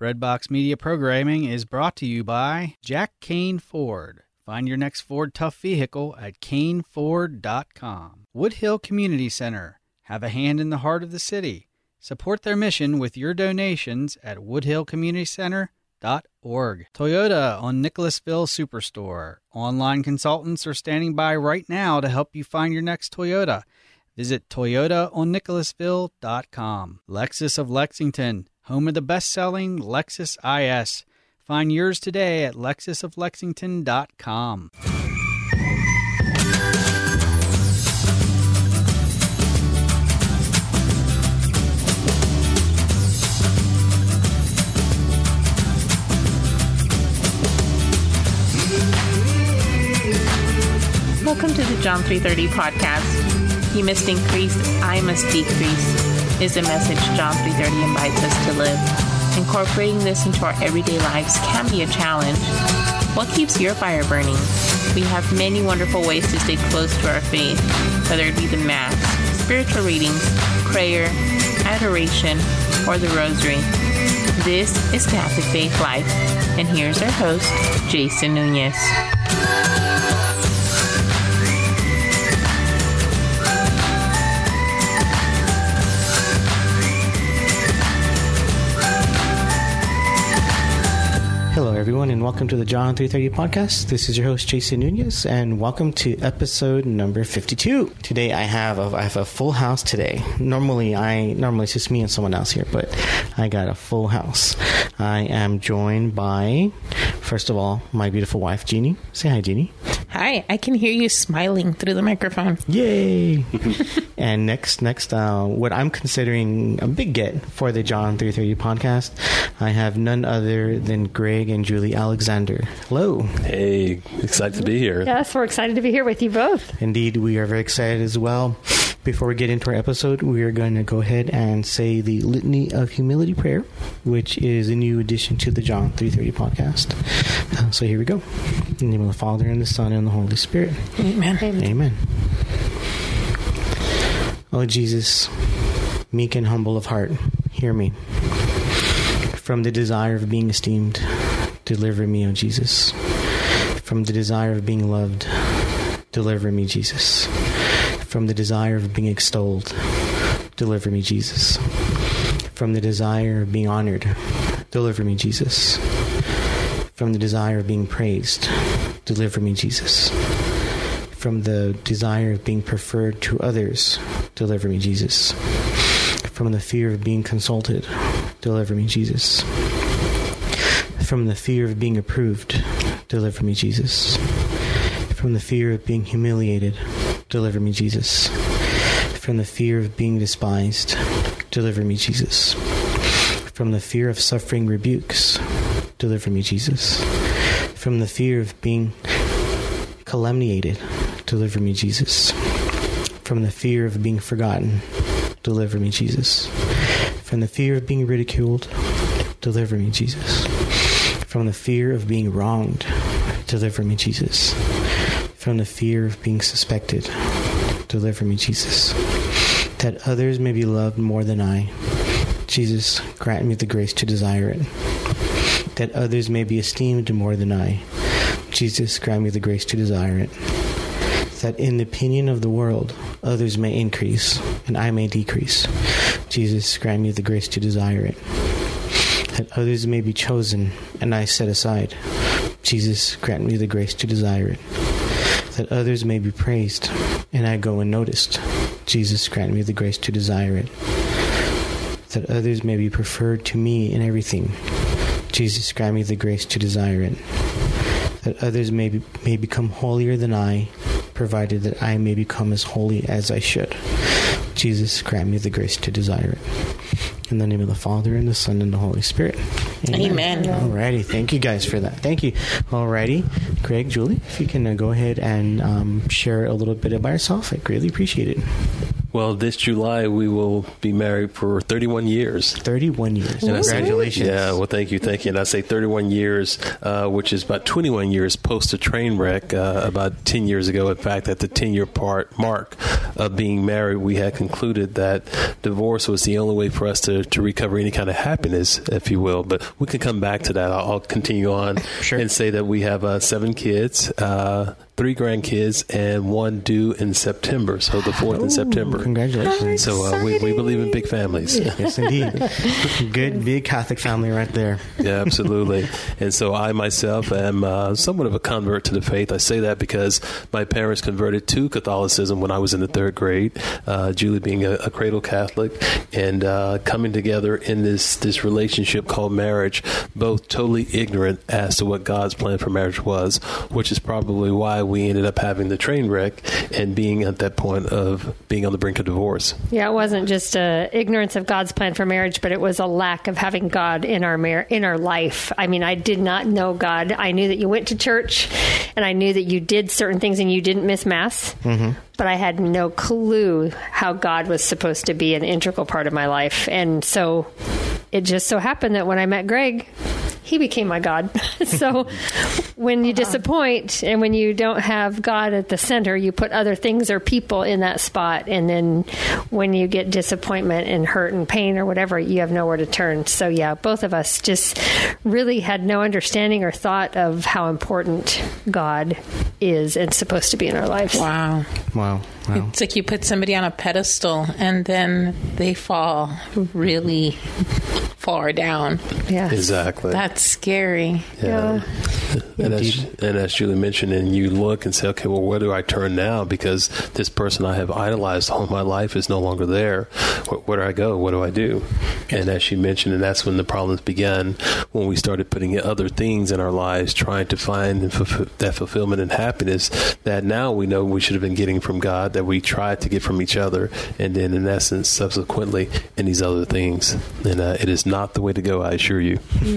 Breadbox Media programming is brought to you by Jack Kane Ford. Find your next Ford Tough vehicle at caneford.com. Woodhill Community Center. Have a hand in the heart of the city. Support their mission with your donations at woodhillcommunitycenter.org. Toyota on Nicholasville Superstore. Online consultants are standing by right now to help you find your next Toyota. Visit toyotaonnicholasville.com. Lexus of Lexington, home of the best-selling Lexus IS. Find yours today at lexusoflexington.com. Welcome to the John 3:30 podcast. You must increase, I must decrease, is the message John 3:30 invites us to live. Incorporating this into our everyday lives can be a challenge. What keeps your fire burning? We have many wonderful ways to stay close to our faith, whether it be the Mass, spiritual readings, prayer, adoration, or the Rosary. This is Catholic Faith Life, and here's our host, Jason Nunez. Hello, everyone, and welcome to the John 3:30 podcast. This is your host, Jason Nunez, and welcome to episode number 52. Today, I have a full house today. Normally it's just me and someone else here, but I got a full house. I am joined by, first of all, my beautiful wife, Jeannie. Say hi, Jeannie. Hi, I can hear you smiling through the microphone. Yay! And next, what I'm considering a big get for the John 3:30 podcast, I have none other than Greg and Julie Alexander. Hello. Hey, excited to be here. Yes, we're excited to be here with you both. Indeed, we are very excited as well. Before we get into our episode, we are going to go ahead and say the Litany of Humility prayer, which is a new addition to the John 3:30 podcast. So here we go. In the name of the Father, and the Son, and the Holy Spirit. Amen. Amen. Oh, Jesus, meek and humble of heart, hear me. From the desire of being esteemed, deliver me, O Jesus. From the desire of being loved, deliver me, Jesus. From the desire of being extolled, deliver me, Jesus. From the desire of being honored, deliver me, Jesus. From the desire of being praised, deliver me, Jesus. From the desire of being preferred to others, deliver me, Jesus. From the fear of being consulted, deliver me, Jesus. From the fear of being approved, deliver me, Jesus. From the fear of being humiliated, deliver me, Jesus. From the fear of being despised, deliver me, Jesus. From the fear of suffering rebukes, deliver me, Jesus. From the fear of being calumniated, deliver me, Jesus. From the fear of being forgotten, deliver me, Jesus. From the fear of being ridiculed, deliver me, Jesus. From the fear of being wronged, deliver me, Jesus. From the fear of being suspected, deliver me, Jesus. That others may be loved more than I, Jesus, grant me the grace to desire it. That others may be esteemed more than I, Jesus, grant me the grace to desire it. That in the opinion of the world, others may increase, and I may decrease. Jesus, grant me the grace to desire it. That others may be chosen, and I set aside. Jesus, grant me the grace to desire it. That others may be praised, and I go unnoticed. Jesus, grant me the grace to desire it. That others may be preferred to me in everything. Jesus, grant me the grace to desire it. That others may become holier than I, provided that I may become as holy as I should. Jesus, grant me the grace to desire it. In the name of the Father, and the Son, and the Holy Spirit. Amen. Alrighty, thank you guys for that. Thank you. Alrighty, Greg, Julie, if you can go ahead and share a little bit about yourself, I'd greatly appreciate it. Well, this July, we will be married for 31 years. 31 years. Congratulations. Yeah, well, thank you. And I say 31 years, which is about 21 years post a train wreck, about 10 years ago. In fact, at the 10-year mark of being married, we had concluded that divorce was the only way for us to recover any kind of happiness, if you will. But we can come back to that. I'll continue on and say that we have 7 kids, 3 grandkids, and 1 due in September. So the 4th in September. Congratulations. So we believe in big families. Yes, indeed. Good, big Catholic family right there. Yeah, absolutely. And so I myself am somewhat of a convert to the faith. I say that because my parents converted to Catholicism when I was in the 3rd grade, Julie being a cradle Catholic, and coming together in this relationship called marriage, both totally ignorant as to what God's plan for marriage was, which is probably why we ended up having the train wreck and being at that point of being on the brink of divorce. Yeah, it wasn't just ignorance of God's plan for marriage, but it was a lack of having God in our life. I mean, I did not know God. I knew that you went to church, and I knew that you did certain things and you didn't miss Mass. Mm-hmm. But I had no clue how God was supposed to be an integral part of my life. And so it just so happened that when I met Greg, he became my God. So when you disappoint and when you don't have God at the center, you put other things or people in that spot. And then when you get disappointment and hurt and pain or whatever, you have nowhere to turn. So yeah, both of us just really had no understanding or thought of how important God is and supposed to be in our lives. Wow. It's like you put somebody on a pedestal and then they fall really far down. Yeah, exactly. That's scary. Yeah. And as Julie mentioned, and you look and say, okay, well, where do I turn now? Because this person I have idolized all my life is no longer there. Where do I go? What do I do? And as she mentioned, and that's when the problems began, when we started putting other things in our lives, trying to find that fulfillment and happiness that now we know we should have been getting from God, that we tried to get from each other, and then in essence, subsequently, in these other things. And it is not the way to go, I assure you.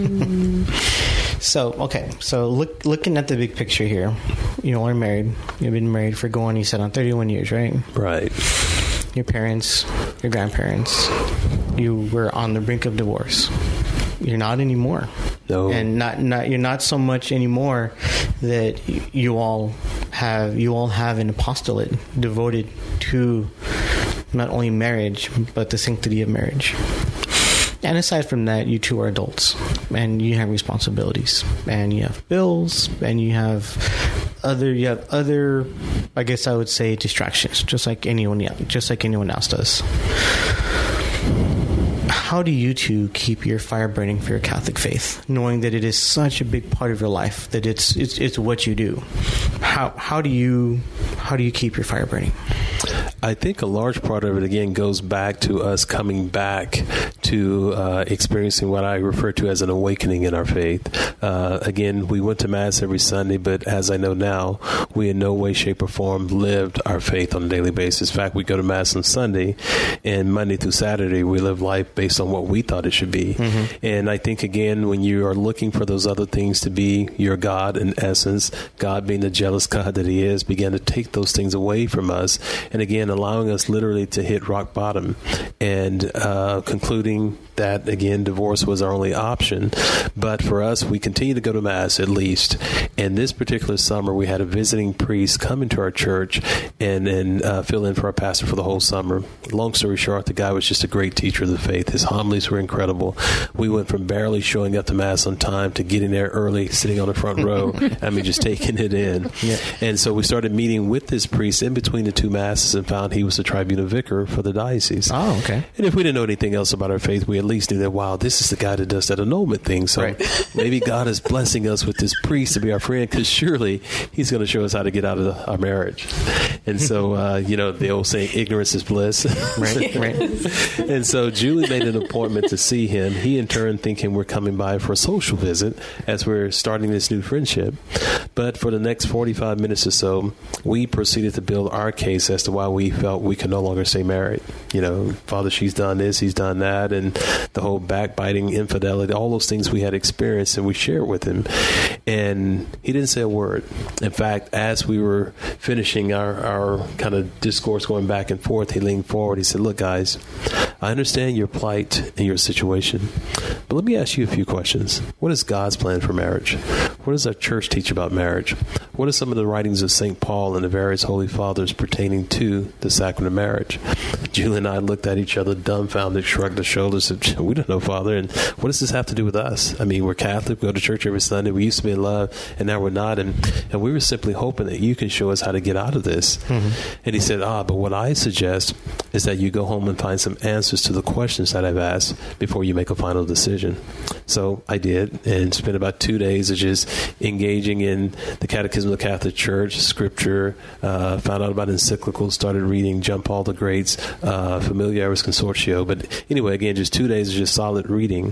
So looking at the big picture here, you all are married. You've been married for you said on 31 years, right? Right. Your parents, your grandparents, you were on the brink of divorce. You're not anymore. No. And you're not so much anymore that you all have an apostolate devoted to not only marriage, but the sanctity of marriage. And aside from that, you two are adults, and you have responsibilities, and you have bills, and you have other, I guess I would say, distractions, just like anyone else does. How do you two keep your fire burning for your Catholic faith, knowing that it is such a big part of your life, that it's what you do? How do you keep your fire burning? I think a large part of it, again, goes back to us coming back to experiencing what I refer to as an awakening in our faith. Again, we went to Mass every Sunday, but as I know now, we in no way, shape, or form lived our faith on a daily basis. In fact, we go to Mass on Sunday, and Monday through Saturday, we live life based on what we thought it should be. Mm-hmm. And I think, again, when you are looking for those other things to be your God, in essence, God being the jealous God that He is, began to take those things away from us. And again, allowing us literally to hit rock bottom and concluding that, again, divorce was our only option. But for us, we continue to go to Mass at least. And this particular summer, we had a visiting priest come into our church and fill in for our pastor for the whole summer. Long story short, the guy was just a great teacher of the faith. His homilies were incredible. We went from barely showing up to Mass on time to getting there early, sitting on the front row. I mean, just taking it in. Yeah. And so we started meeting with this priest in between the two Masses and found he was the tribunal vicar for the diocese. Oh, okay. And if we didn't know anything else about our faith, we at least knew that, wow, this is the guy that does that annulment thing. So maybe God is blessing us with this priest to be our friend, because surely he's going to show us how to get out of our marriage. And so, the old saying, ignorance is bliss. Right. And so Julie made an appointment to see him. He, in turn, thinking we're coming by for a social visit as we're starting this new friendship. But for the next 45 minutes or so, we proceeded to build our case as to why we felt we could no longer stay married. Father, she's done this, he's done that, and the whole backbiting, infidelity, all those things we had experienced, and we shared with him. And he didn't say a word. In fact, as we were finishing our kind of discourse going back and forth, he leaned forward. He said, look, guys, I understand your plight and your situation, but let me ask you a few questions. What is God's plan for marriage? What does our church teach about marriage? What are some of the writings of St. Paul and the various holy fathers pertaining to the sacrament of marriage? Julie and I looked at each other dumbfounded, shrugged our shoulders, said, we don't know, Father, and what does this have to do with us? I mean, we're Catholic, we go to church every Sunday, we used to be in love, and now we're not, and we were simply hoping that you can show us how to get out of this. Mm-hmm. And he said, but what I suggest is that you go home and find some answers to the questions that I've asked before you make a final decision. So I did, and spent about 2 days of just engaging in the Catechism of the Catholic Church, Scripture, found out about encyclicals, started reading John Paul the Great's Familiaris Consortio. But anyway, again, just 2 days of just solid reading.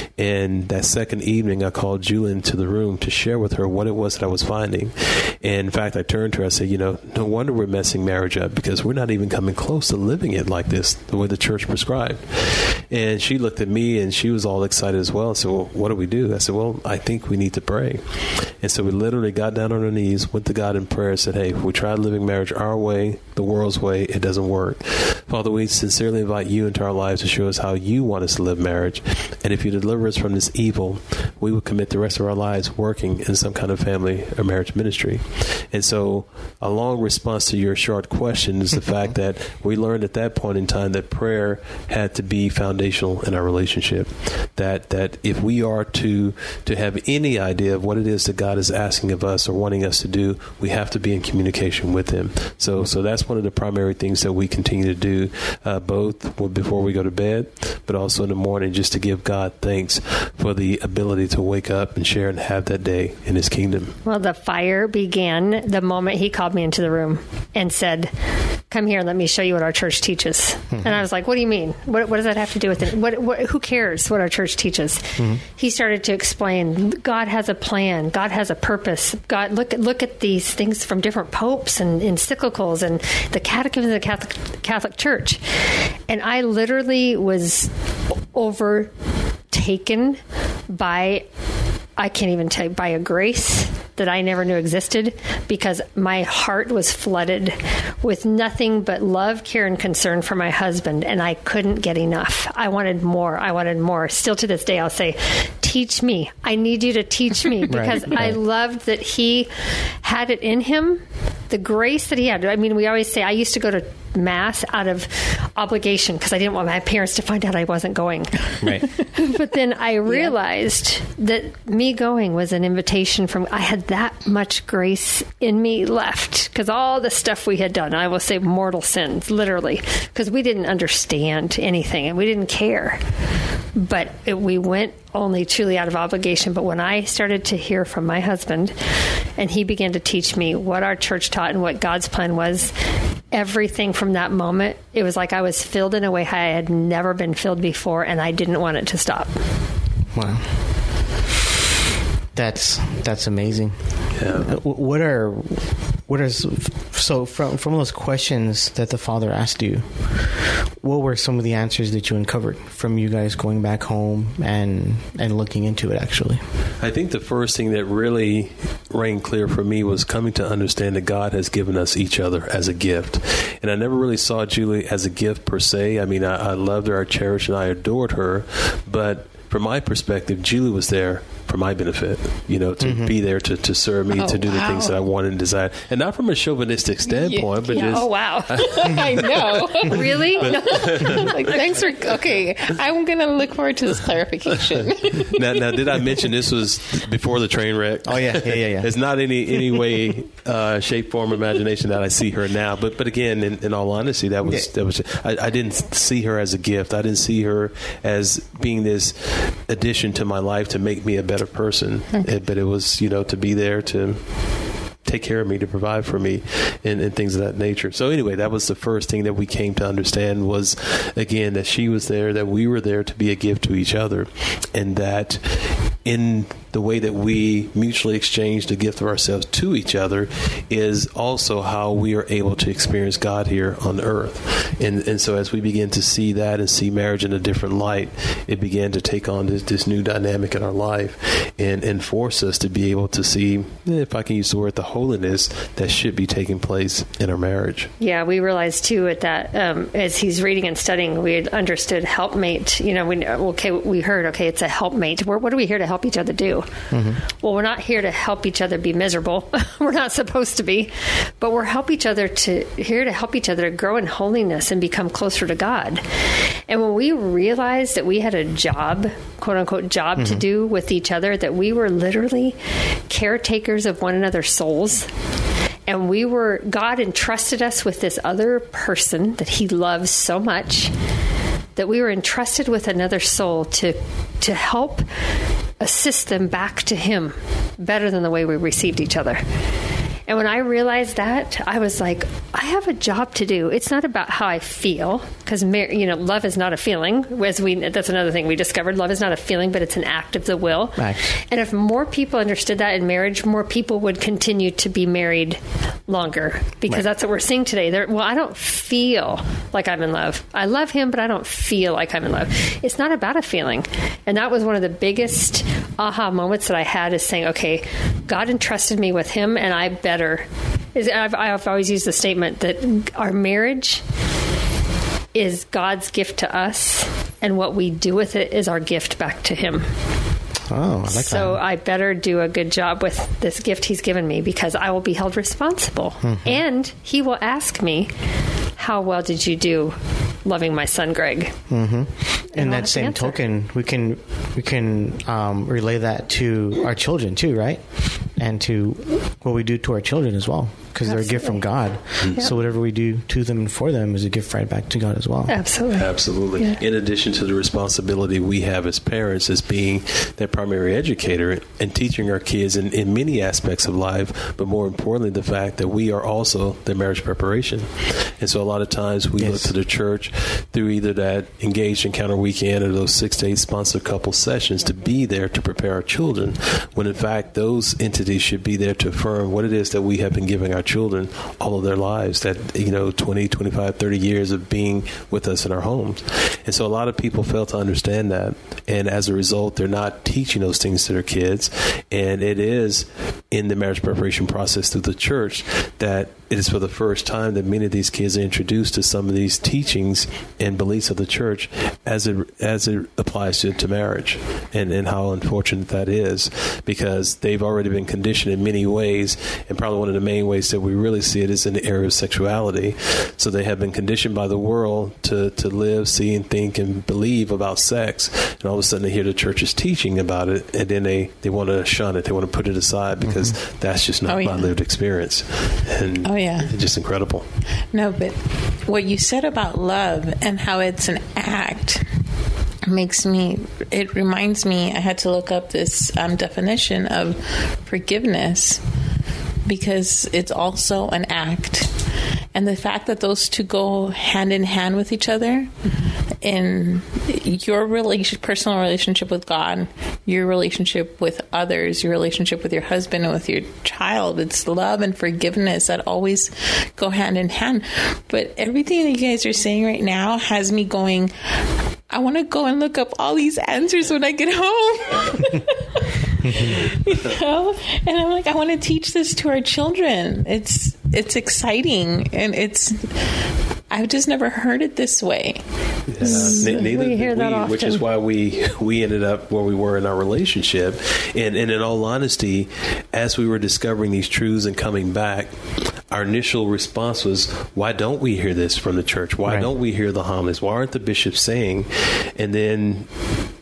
And that second evening, I called Julie into the room to share with her what it was that I was finding. And in fact, I turned to her, I said, no wonder we're messing marriage up, because we're not even coming close to living it like this, the way the church prescribed. And she looked at me and she was all excited as well. I said, well, what do we do? I said, well, I think we need to pray. And so we literally got down on our knees, went to God in prayer, and said, hey, if we tried living marriage our way, the world's way, it doesn't work. Father, we sincerely invite you into our lives to show us how you want us to live marriage. And if you deliver us from this evil, we will commit the rest of our lives working in some kind of family or marriage ministry. And so a long response to your short question is the fact that we learned at that point in time that prayer had to be foundational in our relationship. That if we are to have any idea of what it is that God is asking of us or wanting us to do, we have to be in communication with him. So that's one of the primary things that we continue to do, both before we go to bed, but also in the morning, just to give God thanks for the ability to wake up and share and have that day in his kingdom. Well, the fire began the moment he called me into the room and said, come here, let me show you what our church teaches. Mm-hmm. And I was like, what do you mean? What does that have to do with it? Who cares what our church teaches? Mm-hmm. He started to explain, God has a plan. God has a purpose. God, look at these things from different popes and encyclicals and the Catechism of the Catholic Church. And I literally was overtaken by, I can't even tell you, by a grace that I never knew existed, because my heart was flooded with nothing but love, care, and concern for my husband, and I couldn't get enough. I wanted more. Still to this day, I'll say, teach me. I need you to teach me, because I loved that he had it in him, the grace that he had. I mean, we always say, I used to go to Mass out of obligation because I didn't want my parents to find out I wasn't going. Right. But then I realized that me going was an invitation from, I had that much grace in me left, because all the stuff we had done, I will say mortal sins, literally, because we didn't understand anything and we didn't care. But we went only truly out of obligation. But when I started to hear from my husband and he began to teach me what our church taught and what God's plan was, everything from that moment, it was like I was filled in a way I had never been filled before, and I didn't want it to stop. Wow. That's amazing. Yeah. So from those questions that the Father asked you, what were some of the answers that you uncovered from you guys going back home and looking into it, actually? I think the first thing that really rang clear for me was coming to understand that God has given us each other as a gift. And I never really saw Julie as a gift per se. I mean, I loved her, I cherished, and I adored her. But from my perspective, Julie was there for my benefit, to be there to serve me, to do the things that I wanted and desired. And not from a chauvinistic standpoint, but just... Oh, wow. I know. Really? Thanks for... Okay, I'm going to look forward to this clarification. Now, did I mention this was before the train wreck? Oh, yeah. It's not any way, shape, form, or imagination that I see her now. But again, in all honesty, that was I didn't see her as a gift. I didn't see her as being this addition to my life to make me a better person. Okay. But it was, to be there to take care of me, to provide for me, and things of that nature. So anyway, that was the first thing that we came to understand was, again, that she was there, that we were there to be a gift to each other, and that in the way that we mutually exchange the gift of ourselves to each other is also how we are able to experience God here on earth. And so as we begin to see that and see marriage in a different light, it began to take on this new dynamic in our life and force us to be able to see, if I can use the word, the holiness that should be taking place in our marriage. Yeah, we realized too at that, as he's reading and studying, we had understood helpmate. We heard, it's a helpmate. What are we here to help each other do? Mm-hmm. Well, we're not here to help each other be miserable. We're not supposed to be, but we're here to help each other grow in holiness and become closer to God. And when we realized that we had a job, quote unquote job, mm-hmm. to do with each other, that we were literally caretakers of one another's souls. And God entrusted us with this other person that he loves so much, that we were entrusted with another soul to help assist them back to him better than the way we received each other. And when I realized that, I was like, I have a job to do. It's not about how I feel, because love is not a feeling. That's another thing we discovered. Love is not a feeling, but it's an act of the will. Right. And if more people understood that in marriage, more people would continue to be married longer, because right. That's what we're seeing today. I don't feel like I'm in love. I love him, but I don't feel like I'm in love. It's not about a feeling. And that was one of the biggest aha moments that I had, is saying, okay, God entrusted me with him, and I better. I've always used the statement that our marriage is God's gift to us, and what we do with it is our gift back to him. Oh, I like that. So I better do a good job with this gift he's given me, because I will be held responsible. Mm-hmm. And he will ask me, how well did you do loving my son, Greg? Mm-hmm. In that same token, we can relay that to our children too, right? And to what we do to our children as well, because they're a gift from God. Mm-hmm. So whatever we do to them and for them is a gift right back to God as well. Absolutely. Yeah. In addition to the responsibility we have as parents as being their primary educator and teaching our kids in many aspects of life, but more importantly, the fact that we are also their marriage preparation. And so a lot of times we look to the church through either that Engaged Encounter Weekend or those 6 to 8 sponsored couple sessions to be there to prepare our children, when in fact those entities should be there to affirm what it is that we have been giving our children all of their lives, that 20, 25, 30 years of being with us in our homes. And so a lot of people fail to understand that, and as a result they're not teaching those things to their kids. And it is in the marriage preparation process through the church that it is for the first time that many of these kids are introduced to some of these teachings and beliefs of the church as it applies to marriage, and how unfortunate that is, because they've already been conditioned in many ways, and probably one of the main ways that we really see it is in the area of sexuality. So they have been conditioned by the world to live, see, and think and believe about sex, and all of a sudden they hear the church's teaching about it, and then they want to shun it, they want to put it aside, because mm-hmm. that's just not my lived experience. And it's just incredible. No, but what you said about love and how it's an act it reminds me, I had to look up this definition of forgiveness, because it's also an act. And the fact that those two go hand in hand with each other in your personal relationship with God, your relationship with others, your relationship with your husband and with your child, it's love and forgiveness that always go hand in hand. But everything that you guys are saying right now has me going, I want to go and look up all these answers when I get home. And I'm like, I want to teach this to our children. It's exciting, and I've just never heard it this way. Yeah, neither did we, which is why we ended up where we were in our relationship. And in all honesty, as we were discovering these truths and coming back, our initial response was, why don't we hear this from the church? Why don't we hear the homilies? Why aren't the bishops saying? And then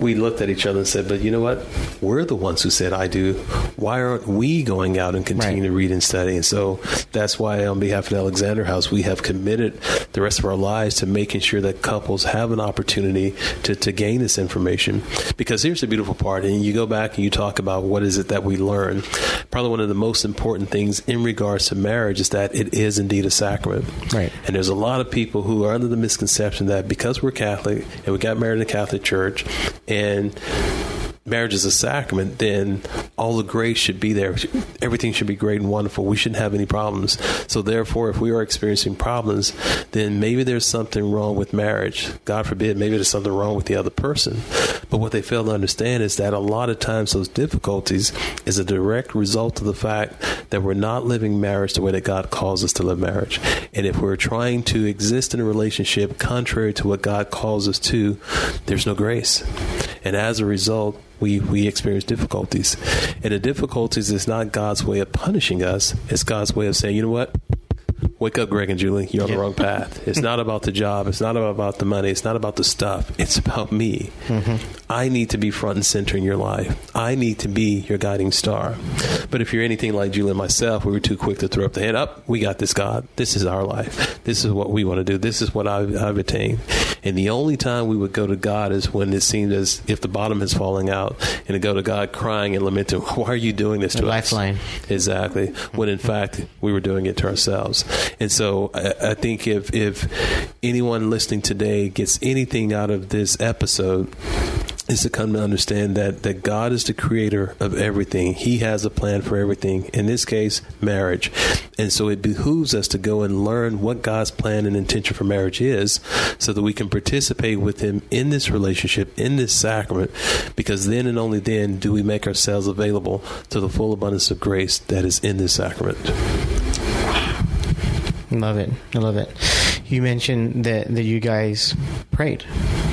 we looked at each other and said, but you know what? We're the ones who said, I do. Why aren't we going out and continue to read and study? And so that's why on behalf of the Alexander House, we have committed the rest of our lives to making sure that couples have an opportunity to gain this information. Because here's the beautiful part. And you go back and you talk about what is it that we learn. Probably one of the most important things in regards to marriage is that it is indeed a sacrament. Right. And there's a lot of people who are under the misconception that because we're Catholic and we got married in the Catholic Church and marriage is a sacrament, then all the grace should be there. Everything should be great and wonderful. We shouldn't have any problems. So therefore, if we are experiencing problems, then maybe there's something wrong with marriage. God forbid, maybe there's something wrong with the other person. But what they fail to understand is that a lot of times those difficulties is a direct result of the fact that we're not living marriage the way that God calls us to live marriage. And if we're trying to exist in a relationship contrary to what God calls us to, there's no grace. And as a result, we experience difficulties. And the difficulties is not God's way of punishing us. It's God's way of saying, you know what? Wake up, Greg and Julie. You're on the wrong path. It's not about the job. It's not about the money. It's not about the stuff. It's about me. Mm-hmm. I need to be front and center in your life. I need to be your guiding star. But if you're anything like Julie and myself, we were too quick to throw up the hand. Up, we got this, God. This is our life. This is what we want to do. This is what I've attained. And the only time we would go to God is when it seemed as if the bottom is falling out, and to go to God crying and lamenting, why are you doing this to us? Lifeline. Exactly. When in fact, we were doing it to ourselves. And so I think if anyone listening today gets anything out of this episode, is to come to understand that God is the creator of everything. He has a plan for everything. In this case, marriage. And so it behooves us to go and learn what God's plan and intention for marriage is so that we can participate with him in this relationship, in this sacrament, because then and only then do we make ourselves available to the full abundance of grace that is in this sacrament. Love it. I love it. You mentioned that you guys prayed.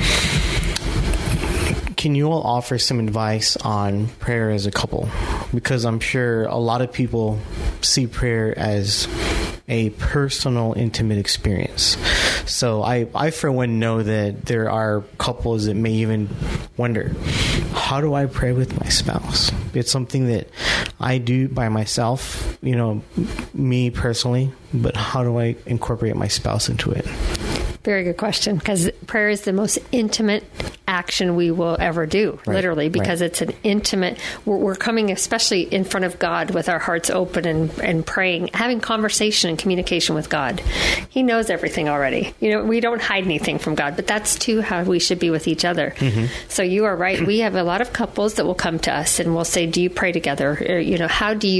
Can you all offer some advice on prayer as a couple? Because I'm sure a lot of people see prayer as a personal, intimate experience. So I for one, know that there are couples that may even wonder, how do I pray with my spouse? It's something that I do by myself, me personally, but how do I incorporate my spouse into it? Very good question, because prayer is the most intimate action we will ever do, literally, because it's an intimate, we're coming especially in front of God with our hearts open and praying, having conversation and communication with God. He knows everything already. We don't hide anything from God, but that's too how we should be with each other. Mm-hmm. So you are right. We have a lot of couples that will come to us and will say, do you pray together? Or, how do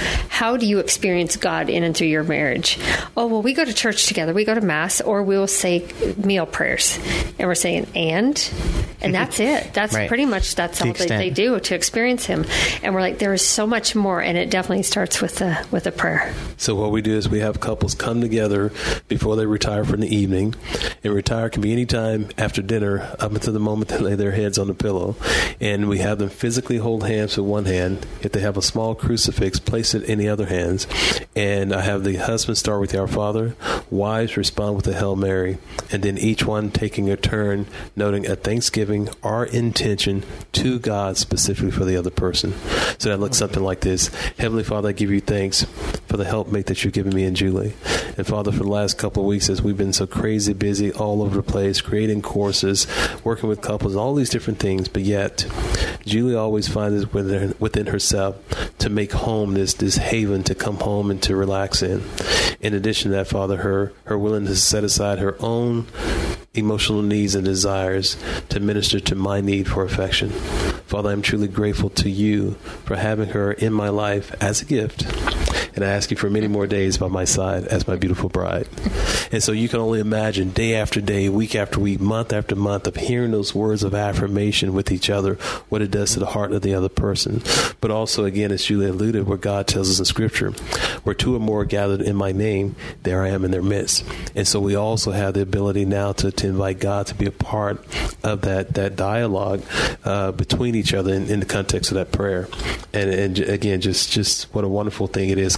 you experience God in and through your marriage? Oh, well, we go to church together. We go to Mass, or we'll say meal prayers, and we're saying and that's it. That's pretty much that's all they do to experience him. And we're like, there is so much more, and it definitely starts with a prayer. So what we do is we have couples come together before they retire for the evening, and retire can be any time after dinner up until the moment they lay their heads on the pillow, and we have them physically hold hands with one hand. If they have a small crucifix, place it in the other hands, and I have the husband start with the Our Father, wives respond with the Hail Mary, and then each one taking a turn, noting a thanksgiving, our intention to God specifically for the other person. So that looks something like this. Heavenly Father, I give you thanks for the helpmate that you've given me and Julie. And Father, for the last couple of weeks, as we've been so crazy busy all over the place, creating courses, working with couples, all these different things, but yet Julie always finds it within herself to make home this haven to come home and to relax in. In addition to that, Father, her willingness to set aside her own emotional needs and desires to minister to my need for affection. Father, I'm truly grateful to you for having her in my life as a gift. And I ask you for many more days by my side as my beautiful bride. And so you can only imagine day after day, week after week, month after month of hearing those words of affirmation with each other, what it does to the heart of the other person. But also, again, as Julie alluded, where God tells us in Scripture, where two or more are gathered in my name, there I am in their midst. And so we also have the ability now to invite God to be a part of that dialogue between each other in the context of that prayer. And again, just what a wonderful thing it is.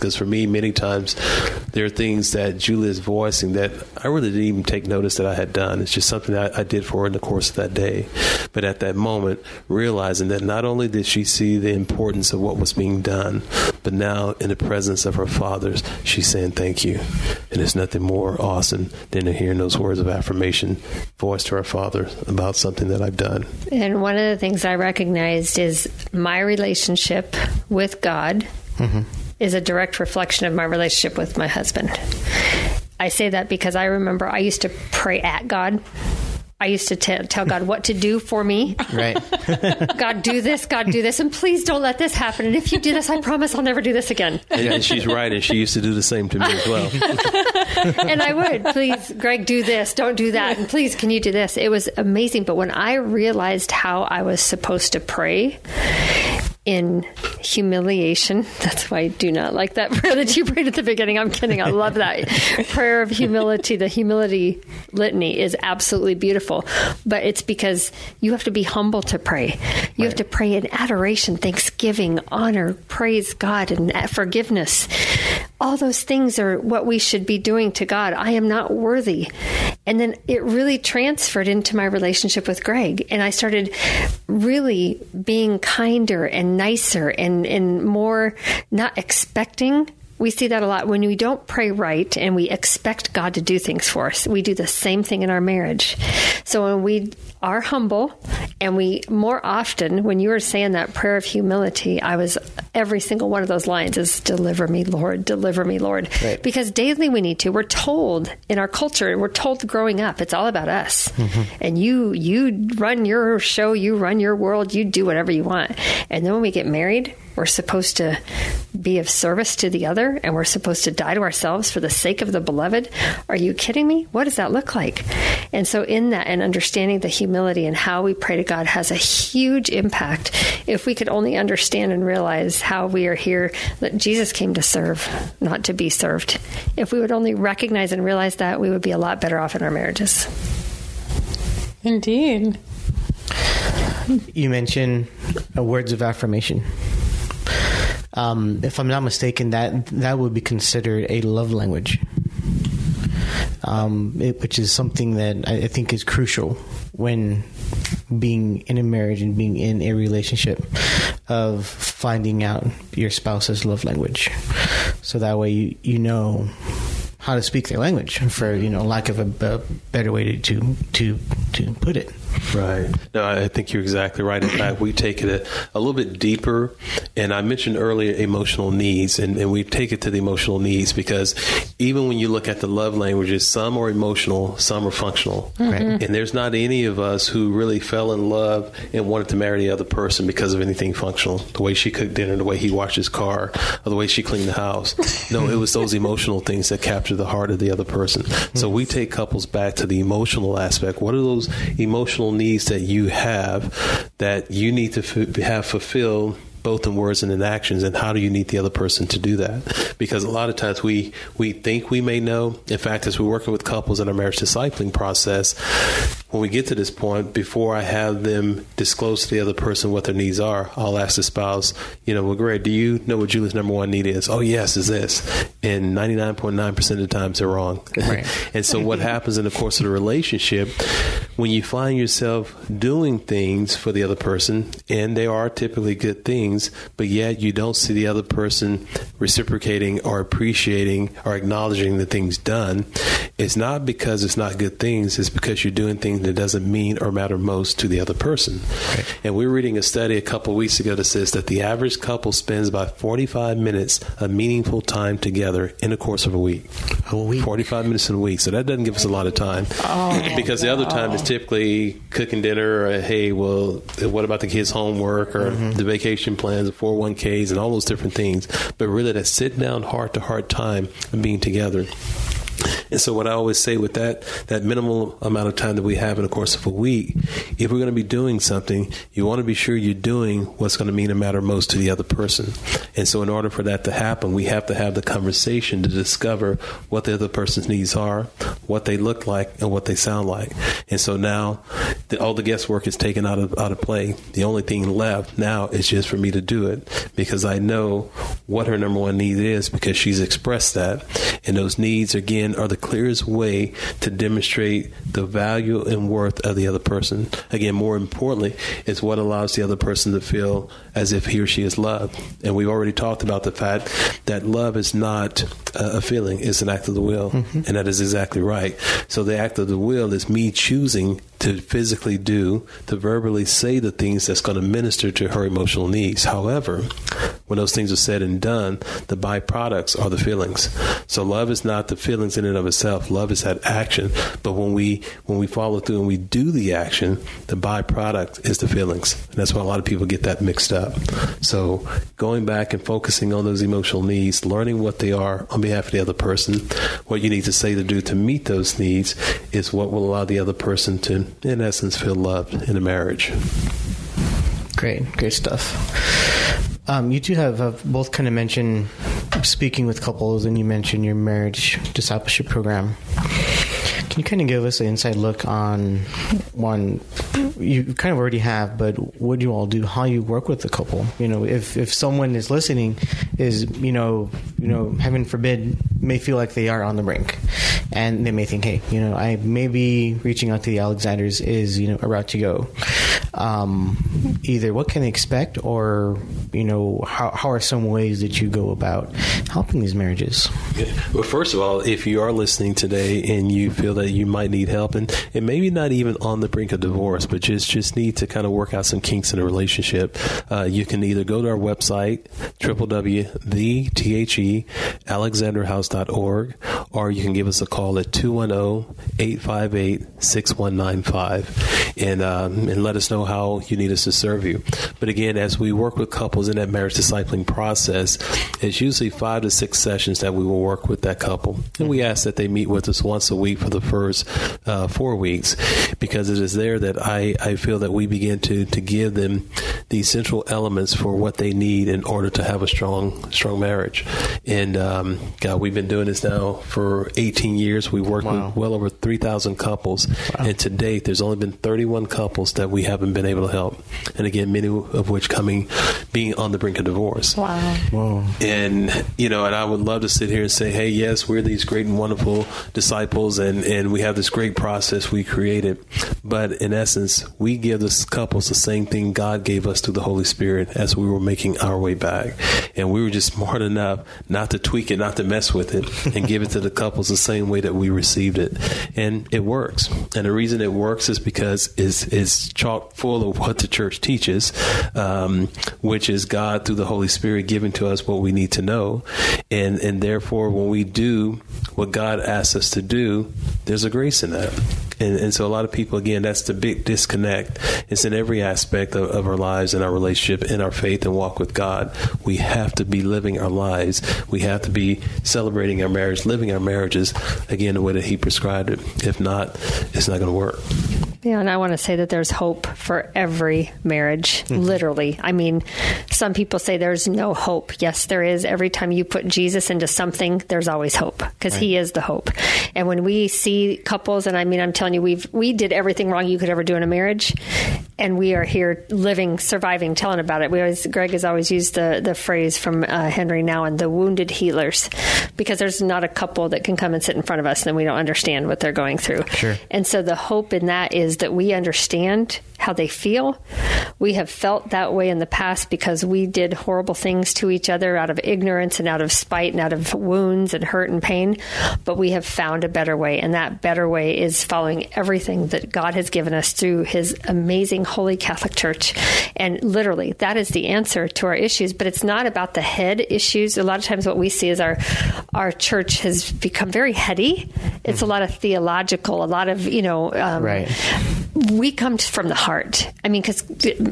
Because for me, many times there are things that Julie is voicing that I really didn't even take notice that I had done. It's just something that I did for her in the course of that day. But at that moment, realizing that not only did she see the importance of what was being done, but now in the presence of her fathers, she's saying thank you. And there's nothing more awesome than to hearing those words of affirmation voiced to her father about something that I've done. And one of the things I recognized is my relationship with God is a direct reflection of my relationship with my husband. I say that because I remember I used to pray at God. I used to tell God what to do for me. Right. God, do this, and please don't let this happen. And if you do this, I promise I'll never do this again. And she's right, and she used to do the same to me as well. And I would, please, Greg, do this, don't do that, and please, can you do this? It was amazing. But when I realized how I was supposed to pray in humiliation, that's why I do not like that prayer that you prayed at the beginning. I'm kidding. I love that prayer of humility. The humility litany is absolutely beautiful, but it's because you have to be humble to pray. You have to pray in adoration, thanksgiving, honor, praise God, and forgiveness. All those things are what we should be doing to God. I am not worthy. And then it really transferred into my relationship with Greg. And I started really being kinder and nicer and more not expecting. We see that a lot when we don't pray right and we expect God to do things for us. We do the same thing in our marriage. So when we are humble and we more often, when you were saying that prayer of humility, every single one of those lines is deliver me, Lord, deliver me, Lord. Right. Because daily we need to. We're told in our culture, we're told growing up, it's all about us. And you run your show, you run your world, you do whatever you want. And then when we get married, we're supposed to be of service to the other, and we're supposed to die to ourselves for the sake of the beloved. Are you kidding me? What does that look like? And so in that, and understanding the humility and how we pray to God has a huge impact. If we could only understand and realize how we are here, that Jesus came to serve, not to be served. If we would only recognize and realize that, we would be a lot better off in our marriages. Indeed. You mentioned words of affirmation. If I'm not mistaken, that would be considered a love language, which is something that I think is crucial when being in a marriage and being in a relationship, of finding out your spouse's love language. So that way you know how to speak their language, for lack of a better way to put it. Right. No, I think you're exactly right. In fact, we take it a little bit deeper. And I mentioned earlier emotional needs, and we take it to the emotional needs because even when you look at the love languages, some are emotional, some are functional. Right. And there's not any of us who really fell in love and wanted to marry the other person because of anything functional. The way she cooked dinner, the way he washed his car, or the way she cleaned the house. No, it was those emotional things that captured the heart of the other person. So we take couples back to the emotional aspect. What are those emotional needs that you have that you need to have fulfilled, both in words and in actions, and how do you need the other person to do that? Because a lot of times we think we may know. In fact, as we're working with couples in our marriage discipling process, when we get to this point, before I have them disclose to the other person what their needs are, I'll ask the spouse, well, Greg, do you know what Julie's number one need is? Oh, yes, is this. And 99.9% of the times they're wrong. Right. And so what happens in the course of the relationship, when you find yourself doing things for the other person, and they are typically good things, but yet you don't see the other person reciprocating or appreciating or acknowledging the things done, it's not because it's not good things, it's because you're doing things that doesn't mean or matter most to the other person. Right. And we were reading a study a couple of weeks ago that says that the average couple spends about 45 minutes of meaningful time together in the course of a week. 45 minutes in a week. So that doesn't give us a lot of time. Because the other time is typically cooking dinner, or hey, well, what about the kids' homework, or the vacation plans, the 401ks, and all those different things. But really that sit down heart-to-heart time of being together. And so what I always say with that minimal amount of time that we have in the course of a week, if we're going to be doing something, you want to be sure you're doing what's going to mean and matter most to the other person. And so in order for that to happen, we have to have the conversation to discover what the other person's needs are, what they look like, and what they sound like. And so now all the guesswork is taken out of play. The only thing left now is just for me to do it, because I know what her number one need is, because she's expressed that. And those needs, again, are the clearest way to demonstrate the value and worth of the other person. Again, more importantly, it's what allows the other person to feel as if he or she is loved. And we've already talked about the fact that love is not a feeling, it's an act of the will. And that is exactly right. So the act of the will is me choosing to physically do, to verbally say the things that's going to minister to her emotional needs. However, when those things are said and done, the byproducts are the feelings. So love is not the feelings in and of itself. Love is that action. But when we follow through and we do the action, the byproduct is the feelings. And that's why a lot of people get that mixed up. So going back and focusing on those emotional needs, learning what they are on behalf of the other person, what you need to say to do to meet those needs is what will allow the other person to, in essence, feel loved in a marriage. Great stuff. You two have both kind of mentioned speaking with couples, and you mentioned your marriage discipleship program. Can you kind of give us an inside look on one? You kind of already have, but what do you all do? How you work with the couple? You know, if someone is listening, is you know, heaven forbid, may feel like they are on the brink, and they may think, hey, I maybe reaching out to the Alexanders is a route to go. Either what can they expect, or how are some ways that you go about helping these marriages? Well, first of all, if you are listening today and you feel that you might need help, and maybe not even on the brink of divorce, but just need to kind of work out some kinks in a relationship, you can either go to our website, www.thealexanderhouse.org, or you can give us a call at 210-858-6195 and let us know how you need us to serve you. But again, as we work with couples in that marriage discipling process, it's usually 5 to 6 sessions that we will work with that couple. And we ask that they meet with us once a week for the first 4 weeks, because it is there that I feel that we begin to give them the central elements for what they need in order to have a strong marriage. And God, we've been doing this now for 18 years. We work with well over 3,000 couples. Wow. And to date, there's only been 31 couples that we haven't been able to help. And again, many of which being on the brink of divorce. Wow. Whoa. And, and I would love to sit here and say, hey, yes, we're these great and wonderful disciples, and we have this great process we created. But in essence, we give the couples the same thing God gave us through the Holy Spirit as we were making our way back. And we were just smart enough not to tweak it, not to mess with it, and give it to the couples the same way that we received it. And it works. And the reason it works is because it's chock full of what the church teaches, which is God through the Holy Spirit giving to us what we need to know. And therefore, when we do what God asks us to do, there's a grace in that. And so a lot of people, again, that's the big disconnect. It's in every aspect of our lives and our relationship, in our faith and walk with God. We have to be living our lives. We have to be celebrating our marriage, living our marriages, again, the way that He prescribed it. If not, it's not going to work. Yeah, and I want to say that there's hope for every marriage, literally. I mean, some people say there's no hope. Yes, there is. Every time you put Jesus into something, there's always hope, because He is the hope. And when we see couples, and I mean, I'm telling you, we did everything wrong you could ever do in a marriage, and we are here living, surviving, telling about it. Greg has always used the phrase from Henry Nouwen, the wounded healers, because there's not a couple that can come and sit in front of us and then we don't understand what they're going through. Sure. And so the hope in that is that we understand how they feel. We have felt that way in the past because we did horrible things to each other out of ignorance and out of spite and out of wounds and hurt and pain. But we have found a better way. And that better way is following everything that God has given us through His amazing Holy Catholic Church. And literally, that is the answer to our issues. But it's not about the head issues. A lot of times what we see is our church has become very heady. It's a lot of theological, a lot of, right. We come from the heart. I mean, because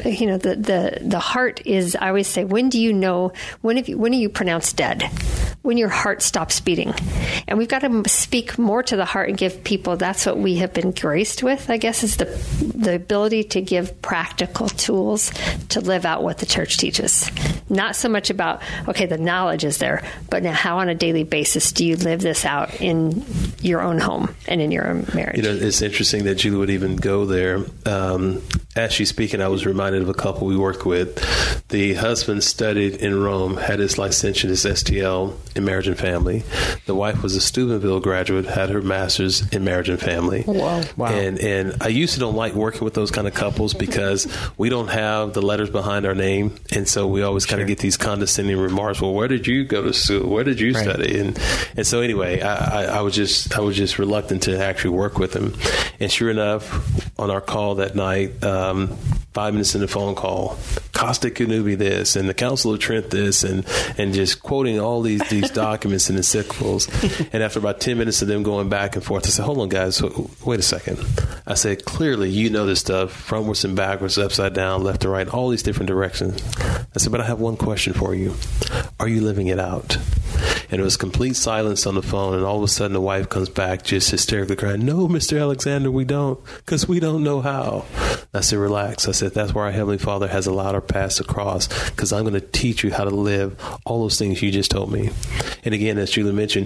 the heart is. I always say, when do you know? When are you pronounced dead? When your heart stops beating. And we've got to speak more to the heart and give people. That's what we have been graced with, I guess, is the ability to give practical tools to live out what the church teaches. Not so much about the knowledge is there, but now how on a daily basis do you live this out in your own home and in your own marriage? It's interesting that you would even go there. as she's speaking, I was reminded of a couple we worked with. The husband studied in Rome, had his licentiate, his STL in marriage and family. The wife was a Steubenville graduate, had her master's in marriage and family. Wow. And I used to don't like working with those kind of couples because we don't have the letters behind our name. And so we always kind of get these condescending remarks. Well, where did you go to school? Where did you study? And so anyway, I was just reluctant to actually work with him. And sure enough, on our call that night, 5 minutes in the phone call, Costa Canubi this, and the Council of Trent this, and just quoting all these documents and encyclicals. And after about 10 minutes of them going back and forth, I said, hold on, guys, wait a second. I said, clearly, you know this stuff, frontwards and backwards, upside down, left to right, all these different directions. I said, but I have one question for you. Are you living it out? And it was complete silence on the phone, and all of a sudden the wife comes back just hysterically crying, no, Mr. Alexander, we don't, because we don't know how. I said, relax. I said, that's where our Heavenly Father has allowed our paths to cross, because I'm going to teach you how to live all those things you just told me. And again, as Julie mentioned,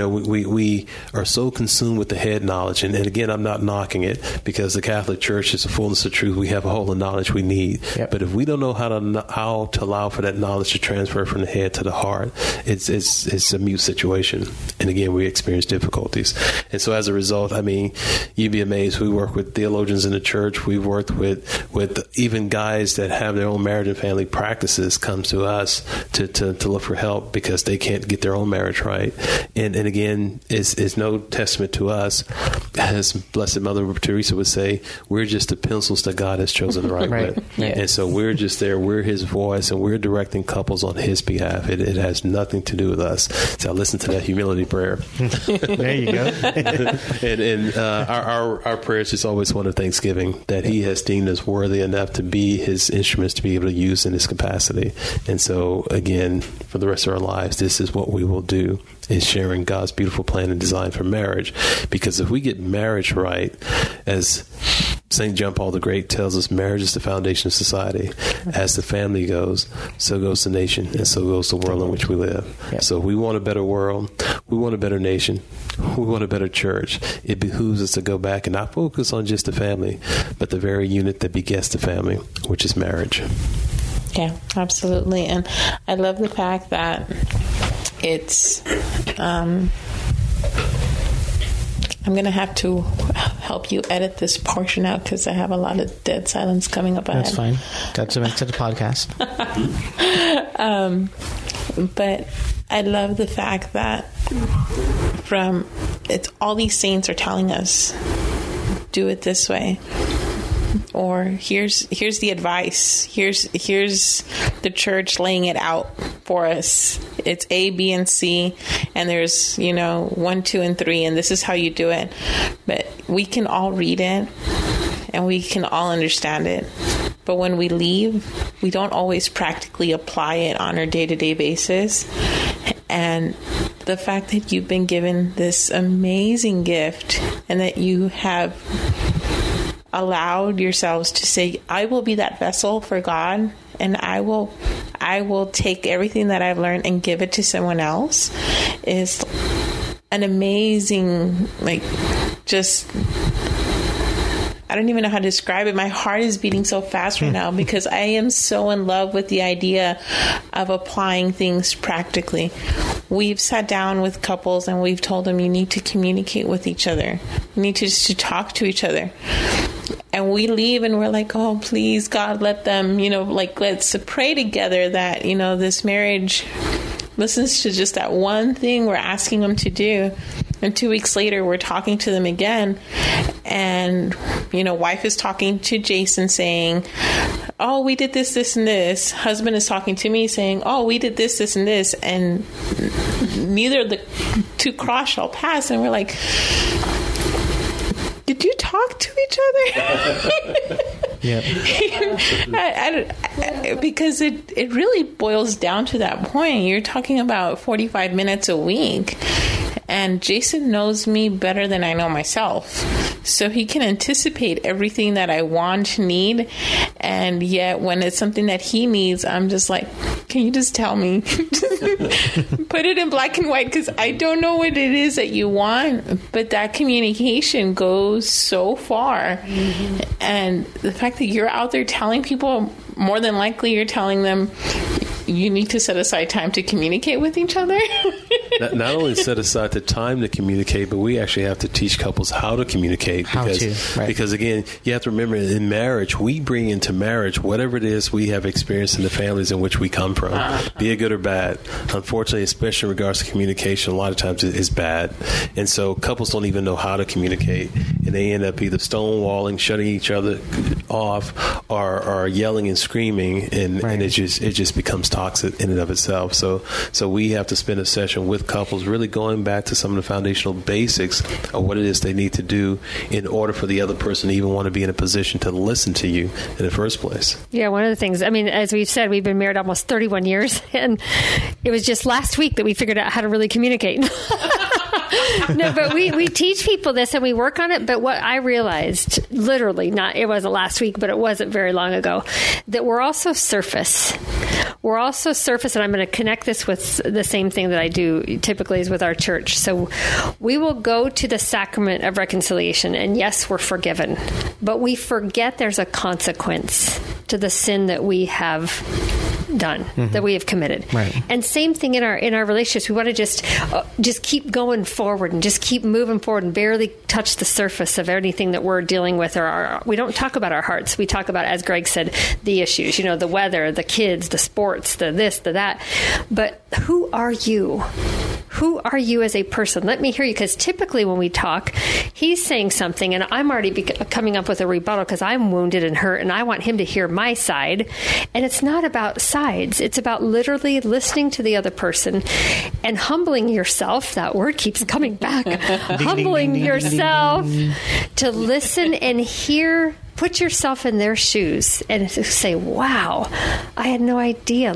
we are so consumed with the head knowledge. And again, I'm not knocking it, because the Catholic Church is the fullness of truth. We have all the knowledge we need. Yep. But if we don't know how to allow for that knowledge to transfer from the head to the heart, it's a mute situation. And again, we experience difficulties. And so as a result, I mean, you'd be amazed. We work with theologians in the church. We've worked with even guys that have their own marriage and family practices come to us to look for help because they can't get their own marriage right. And again, it's no testament to us. As Blessed Mother Teresa would say, we're just the pencils that God has chosen to write with. Yeah. And so we're just there. We're his voice, and we're directing couples on his behalf. It has nothing to do with us. So I listen to that humility prayer. There you go. and our prayer is just always one of thanksgiving that he has deemed us worthy enough to be his instruments to be able to use in his capacity. And so again, for the rest of our lives, this is what we will do, is sharing God's beautiful plan and design for marriage. Because if we get marriage right, as St. John Paul the Great tells us, marriage is the foundation of society. As the family goes, so goes the nation, and so goes the world in which we live. Yep. So if we want a better world, we want a better nation, we want a better church, it behooves us to go back and not focus on just the family, but the very unit that begets the family, which is marriage. Yeah, absolutely. And I love the fact that it's... I'm going to have to help you edit this portion out because I have a lot of dead silence coming up ahead. That's fine. That's the rest of the podcast. But I love the fact that it's all these saints are telling us, do it this way. Or here's the advice. Here's the church laying it out for us. It's A, B, and C, and there's 1, 2, and 3, and this is how you do it. But we can all read it, and we can all understand it. But when we leave, we don't always practically apply it on our day-to-day basis. And the fact that you've been given this amazing gift, and that you have allowed yourselves to say, I will be that vessel for God, and I will take everything that I've learned and give it to someone else, is an amazing, I don't even know how to describe it. My heart is beating so fast right now because I am so in love with the idea of applying things practically. We've sat down with couples and we've told them, you need to communicate with each other. You need to talk to each other. And we leave and we're like, oh, please, God, let them, let's pray together that, this marriage listens to just that one thing we're asking them to do. And 2 weeks later, we're talking to them again. And, wife is talking to Jason saying, oh, we did this, this, and this. Husband is talking to me saying, oh, we did this, this, and this. And neither of the two cross shall pass. And we're like, did you talk to each other? Yeah. Because it really boils down to that point. You're talking about 45 minutes a week. And Jason knows me better than I know myself. So he can anticipate everything that I want, need, And yet when it's something that he needs, I'm just like, can you just tell me? Put it in black and white, because I don't know what it is that you want. But that communication goes so far. Mm-hmm. And the fact that you're out there telling people, more than likely you're telling them, you need to set aside time to communicate with each other. Not only set aside the time to communicate, but we actually have to teach couples how to communicate. Because again, you have to remember, in marriage, we bring into marriage whatever it is we have experienced in the families in which we come from, be it good or bad. Unfortunately, especially in regards to communication, a lot of times it is bad. And so couples don't even know how to communicate, and they end up either stonewalling, shutting each other off, or yelling and screaming, and it just becomes toxic in and of itself. So we have to spend a session with couples really going back to some of the foundational basics of what it is they need to do in order for the other person to even want to be in a position to listen to you in the first place. Yeah, one of the things, I mean, as we've said, we've been married almost 31 years, and it was just last week that we figured out how to really communicate. No, but we teach people this and we work on it. But what I realized, literally, it wasn't last week, but it wasn't very long ago, that we're also surface. We're also surface, and I'm going to connect this with the same thing that I do typically is with our church. So we will go to the sacrament of reconciliation, and yes, we're forgiven, but we forget there's a consequence to the sin that we have done, that we have committed. Right. And same thing in our relationships. We want to just keep going forward and just keep moving forward and barely touch the surface of anything that we're dealing with. We don't talk about our hearts. We talk about, as Greg said, the issues, the weather, the kids, the sports, the this, the that. But who are you? Who are you as a person? Let me hear you, because typically when we talk, he's saying something and I'm already coming up with a rebuttal because I'm wounded and hurt and I want him to hear my side. And it's not about sides. It's about literally listening to the other person and humbling yourself. That word keeps coming back. Humbling yourself to listen and hear. Put yourself in their shoes and say, wow, I had no idea.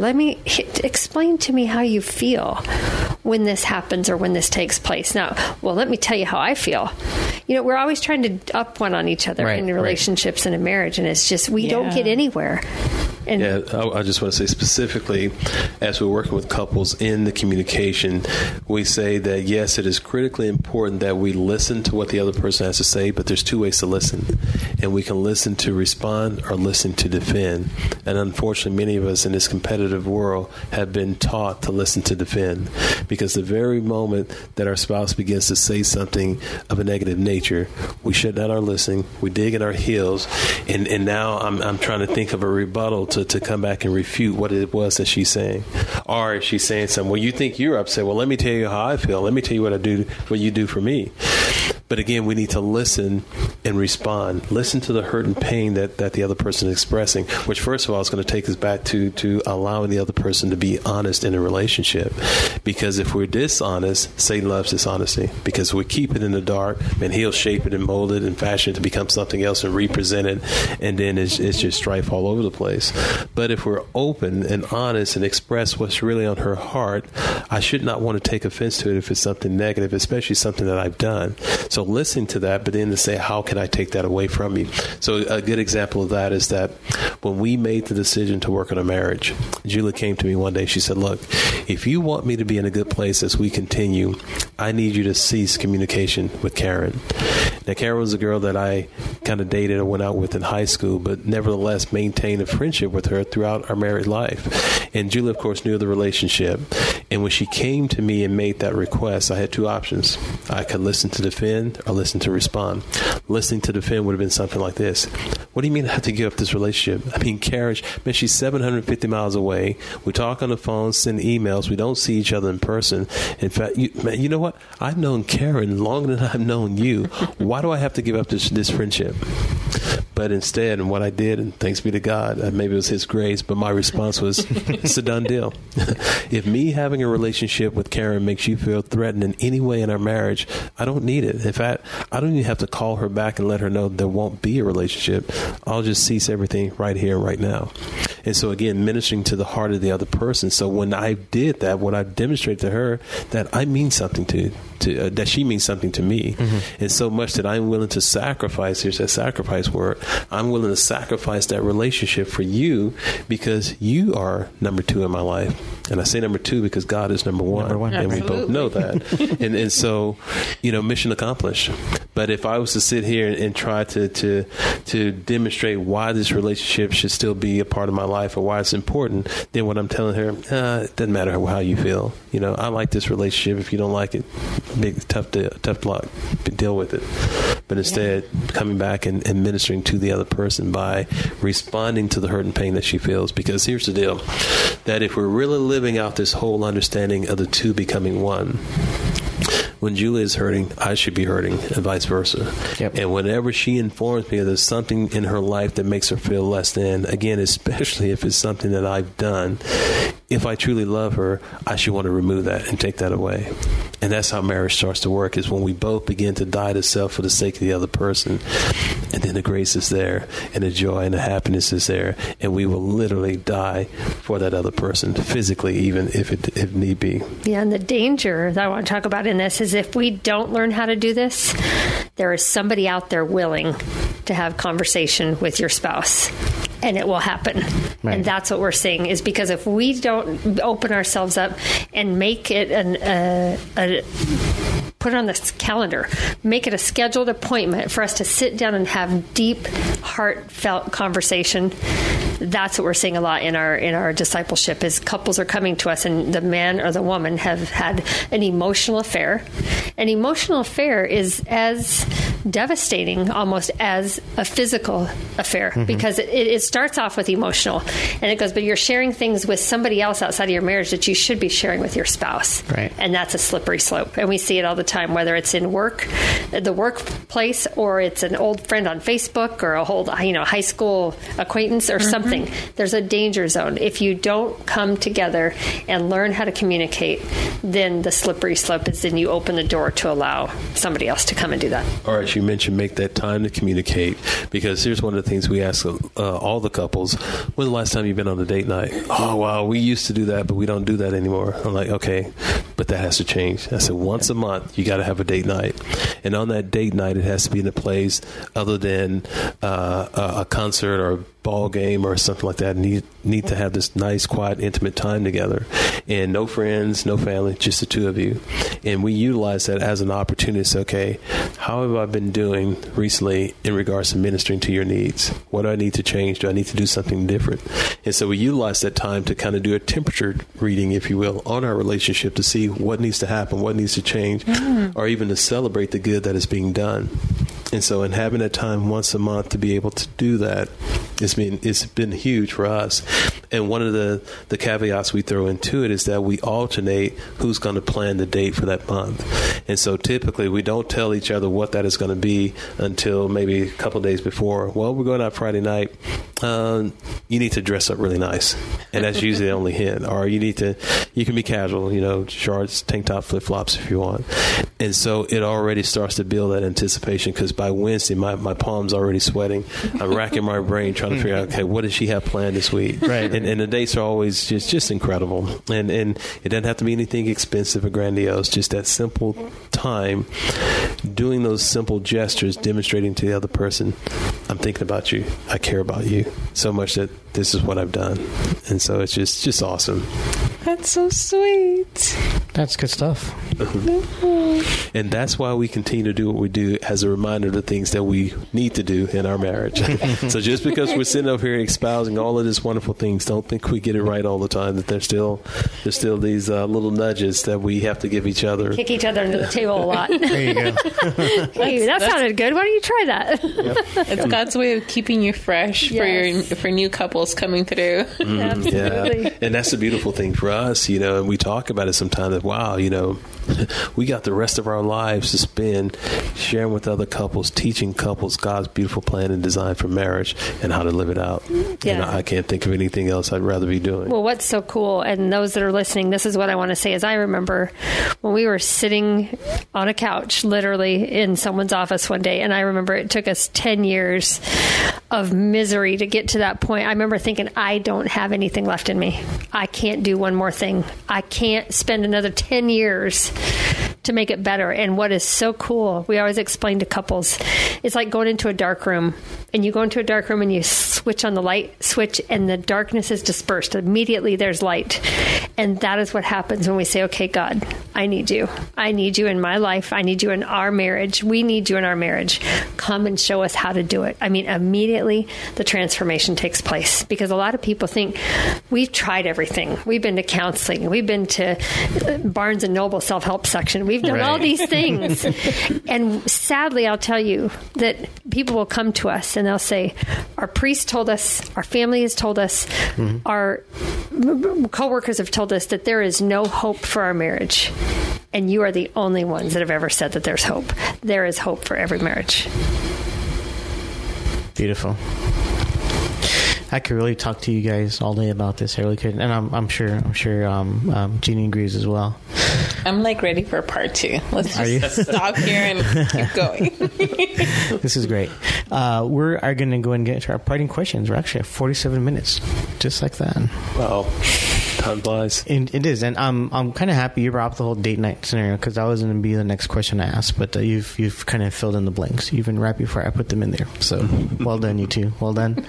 Explain to me how you feel when this happens or when this takes place. Now, let me tell you how I feel. We're always trying to up one on each other in relationships and in marriage, and it's just, we don't get anywhere. And I just want to say specifically, as we're working with couples in the communication, we say that, yes, it is critically important that we listen to what the other person has to say, but there's two ways to listen. And we can listen to respond or listen to defend. And unfortunately, many of us in this competitive world have been taught to listen to defend, because the very moment that our spouse begins to say something of a negative nature, we shut down our listening, we dig in our heels, and now I'm trying to think of a rebuttal to come back and refute what it was that she's saying. Or if she's saying something, well, you think you're upset. Well, let me tell you how I feel. Let me tell you what you do for me. But again, we need to listen and respond. Listen to the hurt and pain that the other person is expressing, which first of all is going to take us back to allowing the other person to be honest in a relationship. Because if we're dishonest, Satan loves dishonesty. Because we keep it in the dark, and he'll shape it and mold it and fashion it to become something else and represent it, and then it's just strife all over the place. But if we're open and honest and express what's really on her heart, I should not want to take offense to it if it's something negative, especially something that I've done. So listening to that, but then to say, how can I take that away from you? So a good example of that is that when we made the decision to work on a marriage, Julia came to me one day. She said, look, if you want me to be in a good place as we continue, I need you to cease communication with Karen. Now, Karen was a girl that I kind of dated or went out with in high school, but nevertheless maintained a friendship with her throughout our married life. And Julia, of course, knew the relationship. And when she came to me and made that request, I had two options. I could listen to defend or listen to respond. Listening to defend would have been something like this. What do you mean I have to give up this relationship? I mean, Karen, man, she's 750 miles away. We talk on the phone, send emails. We don't see each other in person. In fact, you know what? I've known Karen longer than I've known you. Why do I have to give up this friendship? But instead, and what I did, and thanks be to God, maybe it was His grace, but my response was, it's a done deal. If me having a relationship with Karen makes you feel threatened in any way in our marriage, I don't need it. In fact, I don't even have to call her back and let her know there won't be a relationship. I'll just cease everything right here, right now. And so again, ministering to the heart of the other person. So when I did that, when I demonstrated to her that I mean something to that she means something to me, and so much that I'm willing to sacrifice. Here's that sacrifice word. I'm willing to sacrifice that relationship for you because you are number 2 in my life. And I say number 2 because God is number one. And we both know that. and so, mission accomplished. But if I was to sit here and try to demonstrate why this relationship should still be a part of my life or why it's important, then what I'm telling her, it doesn't matter how you feel. I like this relationship. If you don't like it, tough luck. Deal with it. But instead, coming back and ministering to the other person by responding to the hurt and pain that she feels. Because here's the deal, that if we're really living out this whole understanding of the two becoming one, when Julia is hurting, I should be hurting, and vice versa. Yep. And whenever she informs me that there's something in her life that makes her feel less than, again, especially if it's something that I've done, if I truly love her, I should want to remove that and take that away. And that's how marriage starts to work, is when we both begin to die to self for the sake of the other person. And then the grace is there, and the joy and the happiness is there, and we will literally die for that other person, physically, even if need be. Yeah, and the danger that I want to talk about in this is if we don't learn how to do this, there is somebody out there willing to have conversation with your spouse. And it will happen. Right. And that's what we're seeing, is because if we don't open ourselves up and make it put it on this calendar, make it a scheduled appointment for us to sit down and have deep, heartfelt conversation. That's what we're seeing a lot in our discipleship, is couples are coming to us and the man or the woman have had an emotional affair. An emotional affair is as devastating almost as a physical affair, because it starts off with emotional and it goes, but you're sharing things with somebody else outside of your marriage that you should be sharing with your spouse. Right. And that's a slippery slope. And we see it all the time, whether it's in the workplace, or it's an old friend on Facebook, or a old, high school acquaintance or something. There's a danger zone. If you don't come together and learn how to communicate, then the slippery slope is then you open the door to allow somebody else to come and do that. All right, you mentioned make that time to communicate, because here's one of the things we ask all the couples: when's the last time you've been on a date night? Oh, wow, we used to do that, but we don't do that anymore. I'm like, okay, but that has to change. I said, once a month, you got to have a date night. And on that date night, it has to be in a place other than a concert or a ball game or something like that. Need to have this nice, quiet, intimate time together. And no friends, no family, just the two of you. And we utilize that as an opportunity to say, okay, how have I been doing recently in regards to ministering to your needs? What do I need to change? Do I need to do something different? And so we utilize that time to kind of do a temperature reading, if you will, on our relationship to see what needs to happen, what needs to change, or even to celebrate the good that is being done. And so in having that time once a month to be able to do that, it's been huge for us. And one of the caveats we throw into it is that we alternate who's going to plan the date for that month. And so typically we don't tell each other what that is going to be until maybe a couple of days before. Well, we're going out Friday night. You need to dress up really nice. And that's usually the only hint. Or you can be casual, shorts, tank top, flip-flops if you want. And so it already starts to build that anticipation, because by Wednesday, my palm's already sweating. I'm racking my brain trying to figure out, okay, what does she have planned this week? Right. And the dates are always just incredible. And it doesn't have to be anything expensive or grandiose, just that simple time, doing those simple gestures, demonstrating to the other person, I'm thinking about you. I care about you so much that this is what I've done. And so it's just awesome. That's so sweet. That's good stuff. And that's why we continue to do what we do, as a reminder of the things that we need to do in our marriage. So just because we're sitting over here espousing all of these wonderful things, don't think we get it right all the time, that there's still these little nudges that we have to give each other. Kick each other into the table a lot. There you go. Hey, that sounded good. Why don't you try that? Yep. It's God's way of keeping you fresh for new couples coming through. Absolutely. Yeah. And that's the beautiful thing for us, and we talk about it sometimes, that, wow, we got the rest of our lives to spend sharing with other couples, teaching couples God's beautiful plan and design for marriage and how to live it out. Yeah. And I can't think of anything else I'd rather be doing. Well, what's so cool, and those that are listening, this is what I want to say, is I remember when we were sitting on a couch, literally in someone's office one day, and I remember it took us 10 years of misery to get to that point. I remember thinking, I don't have anything left in me. I can't do one more thing. I can't spend another 10 years to make it better. And what is so cool, we always explain to couples, it's like going into a dark room. And you go into a dark room and you switch on the light switch and the darkness is dispersed. Immediately there's light. And that is what happens when we say, okay, God, I need you. I need you in my life. I need you in our marriage. We need you in our marriage. Come and show us how to do it. I mean, immediately the transformation takes place, because a lot of people think we've tried everything. We've been to counseling. We've been to Barnes & Noble self-help section. We've done all these things. And sadly, I'll tell you that people will come to us and they'll say, our priest told us, our family has told us, our coworkers have told us that there is no hope for our marriage. And you are the only ones that have ever said that there's hope. There is hope for every marriage. Beautiful. I could really talk to you guys all day about this. I really could, and I'm sure Jeannie agrees as well. I'm like ready for part 2. Let's just stop here and keep going. This is great. We are going to go and get to our parting questions. We're actually at 47 minutes, just like that. Wow. Time flies. It is, and I'm kind of happy you brought up the whole date night scenario, because that was going to be the next question I asked, but you've kind of filled in the blanks even right before I put them in there. So well done, you two. Well done.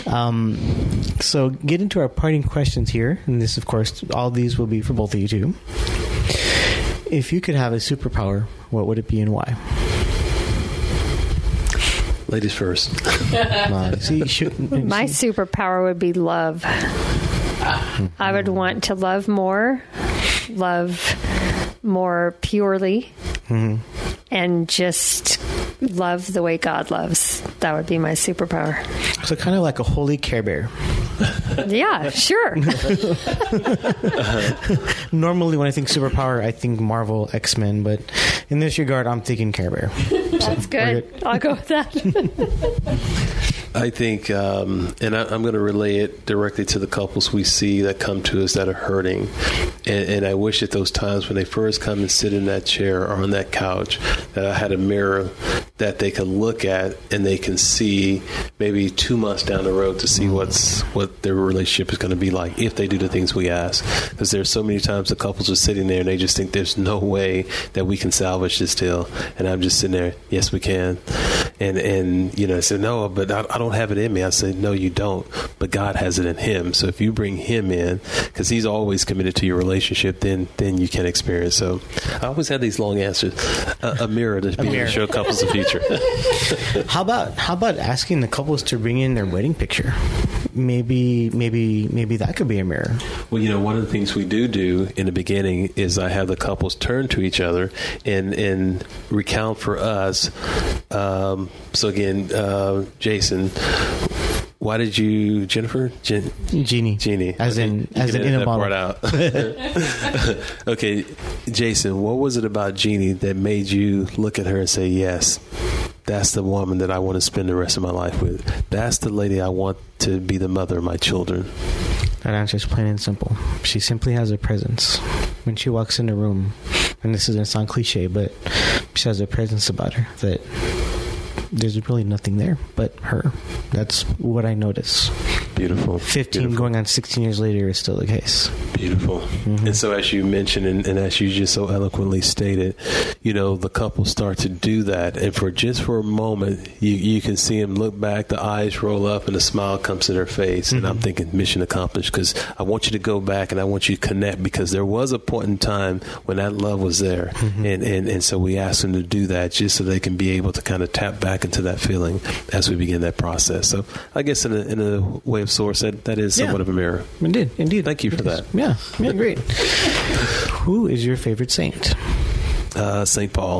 So get into our parting questions here, and this, of course, all these will be for both of you two. If you could have a superpower, what would it be and why? Ladies first. My superpower would be love. I would want to love more purely, and just love the way God loves. That would be my superpower. So kind of like a holy Care Bear. Yeah, sure. Normally when I think superpower, I think Marvel, X-Men, but in this regard, I'm thinking Care Bear. That's good. I'll go with that. I think, and I'm going to relay it directly to the couples we see that come to us that are hurting. And I wish at those times when they first come and sit in that chair or on that couch, that I had a mirror that they can look at and they can see maybe 2 months down the road to see what their relationship is going to be like if they do the things we ask. Because there's so many times the couples are sitting there and they just think there's no way that we can salvage this deal. And I'm just sitting there, yes, we can. And I said, no, but I don't have it in me. I said, no, you don't. But God has it in him. So if you bring him in, because he's always committed to your relationship, then you can experience. So I always have these long answers. A mirror to be able to show couples the future. How about asking the couples to bring in their wedding picture? Maybe that could be a mirror. Well, one of the things we do in the beginning is I have the couples turn to each other and recount for us. So again, Jason, why did you, Jennifer? Jeannie. As in a bottle. Part out. Okay, Jason, what was it about Jeannie that made you look at her and say, yes, that's the woman that I want to spend the rest of my life with. That's the lady I want to be the mother of my children. That answer is plain and simple. She simply has a presence. When she walks in the room, and this is going to sound cliche, but she has a presence about her that there's really nothing there but her. That's what I notice. Beautiful. 15 going on 16 years later is still the case. Beautiful. And so as you mentioned, and as you just so eloquently stated, the couple start to do that. And for a moment, you can see them look back, the eyes roll up, and a smile comes to their face. And I'm thinking, mission accomplished, because I want you to go back and I want you to connect, because there was a point in time when that love was there. And so we ask them to do that just so they can be able to kind of tap back into that feeling as we begin that process. So I guess in a way of sorts, that is somewhat of a mirror. Indeed. Thank you for that. Yeah, great. Who is your favorite saint? St. Paul.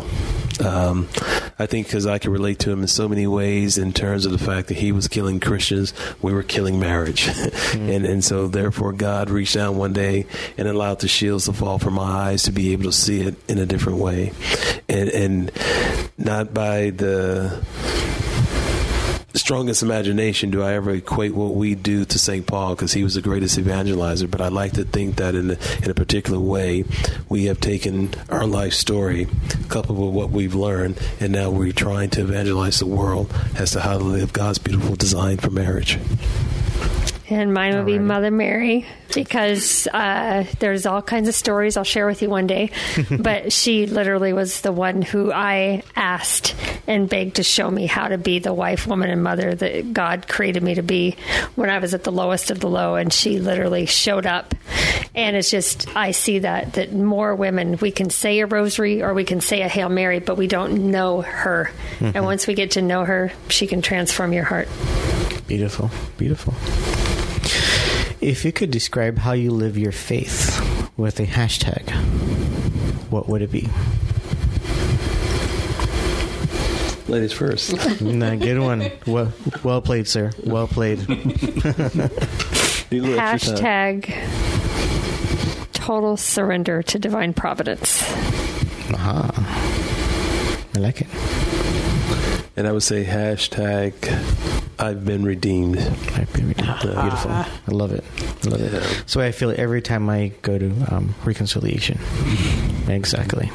I think because I can relate to him in so many ways in terms of the fact that he was killing Christians, we were killing marriage. And so therefore God reached down one day and allowed the shields to fall from my eyes to be able to see it in a different way. And not by the strongest imagination do I ever equate what we do to St. Paul, because he was the greatest evangelizer. But I like to think that in a particular way, we have taken our life story, coupled with what we've learned, and now we're trying to evangelize the world as to how to live God's beautiful design for marriage. And mine will be Mother Mary, because there's all kinds of stories I'll share with you one day. But she literally was the one who I asked and begged to show me how to be the wife, woman, and mother that God created me to be when I was at the lowest of the low. And she literally showed up. And it's just, I see that more women, we can say a rosary or we can say a Hail Mary, but we don't know her. And once we get to know her, she can transform your heart. Beautiful, beautiful. If you could describe how you live your faith with a hashtag, what would it be? Ladies first. Good one. Well played, sir. Well played. Hashtag total surrender to divine providence. Aha. I like it. And I would say hashtag I've been redeemed. I've been redeemed. Beautiful. I love it. I love it. So I feel it every time I go to reconciliation. Exactly.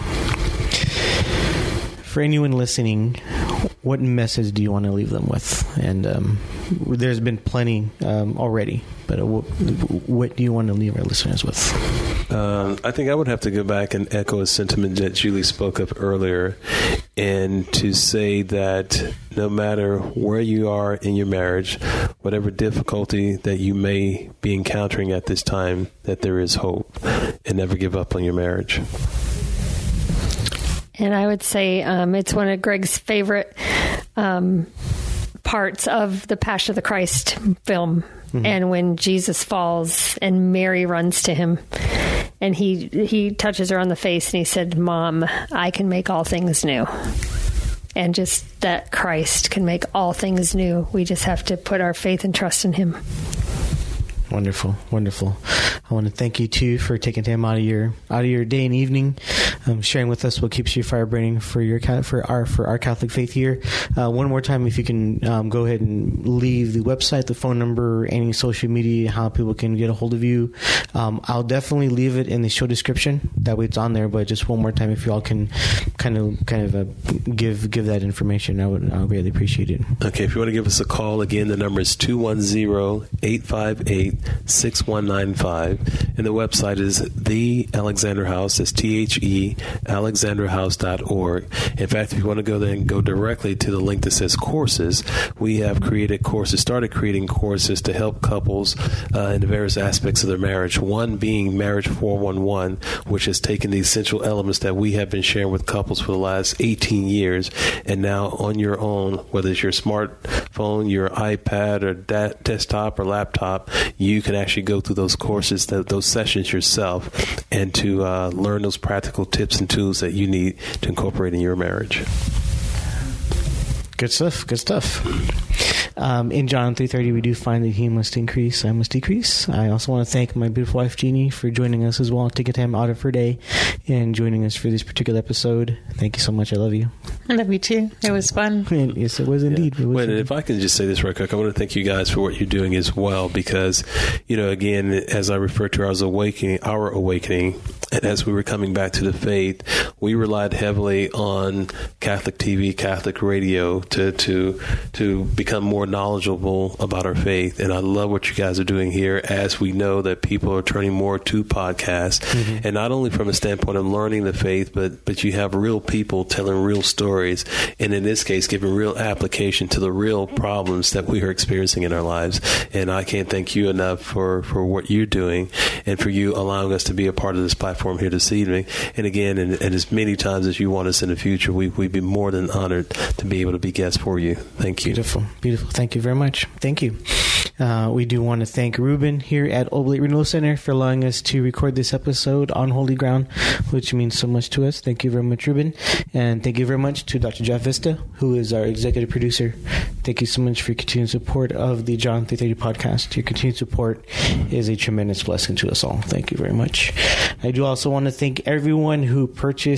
For anyone listening, what message do you want to leave them with? And there's been plenty already, but what do you want to leave our listeners with? I think I would have to go back and echo a sentiment that Julie spoke of earlier, and to say that no matter where you are in your marriage, whatever difficulty that you may be encountering at this time, that there is hope, and never give up on your marriage. And I would say it's one of Greg's favorite parts of the Passion of the Christ film. Mm-hmm. And when Jesus falls and Mary runs to him and he touches her on the face and he said, "Mom, I can make all things new." And just that Christ can make all things new. We just have to put our faith and trust in him. Wonderful, wonderful. I want to thank you too for taking time out of your day and evening, sharing with us what keeps your fire burning for our Catholic faith here. One more time, if you can go ahead and leave the website, the phone number, any social media, how people can get a hold of you. I'll definitely leave it in the show description. That way, it's on there. But just one more time, if you all can kind of give that information, I'll really appreciate it. Okay, if you want to give us a call, again, the number is 210-858-6195, and the website is The Alexander House. That's THE alexanderhouse.org. In fact, if you want to go there and go directly to the link that says courses, we have started creating courses to help couples in the various aspects of their marriage. One being Marriage 411, which has taken the essential elements that we have been sharing with couples for the last 18 years, and now on your own, whether it's your smartphone, your iPad, or desktop or laptop, you can actually go through those courses, those sessions yourself, and to learn those practical tips and tools that you need to incorporate in your marriage. Good stuff. Good stuff. In John 3:30, we do find that he must increase, I must decrease. I also want to thank my beautiful wife, Jeannie, for joining us as well, taking time out of her day and joining us for this particular episode. Thank you so much. I love you. I love you too. It was fun. Yes, it was indeed. Yeah. If I can just say this real quick, I want to thank you guys for what you're doing as well, because, again, as I refer to our awakening, and as we were coming back to the faith, we relied heavily on Catholic TV, Catholic radio to become more knowledgeable about our faith. And I love what you guys are doing here, as we know that people are turning more to podcasts, mm-hmm. and not only from a standpoint of learning the faith, but you have real people telling real stories, and in this case, giving real application to the real problems that we are experiencing in our lives. And I can't thank you enough for what you're doing, and for you allowing us to be a part of this platform here this evening. And again, and as many times as you want us in the future, we'd be more than honored to be able to be guests for you. Thank you. Beautiful. Beautiful. Thank you very much. Thank you. We do want to thank Ruben here at Oblate Renewal Center for allowing us to record this episode on holy ground, which means so much to us. Thank you very much, Ruben. And thank you very much to Dr. Jeff Vista, who is our executive producer. Thank you so much for your continued support of the John 3:30 podcast. Your continued support is a tremendous blessing to us all. Thank you very much. I do also want to thank everyone who purchased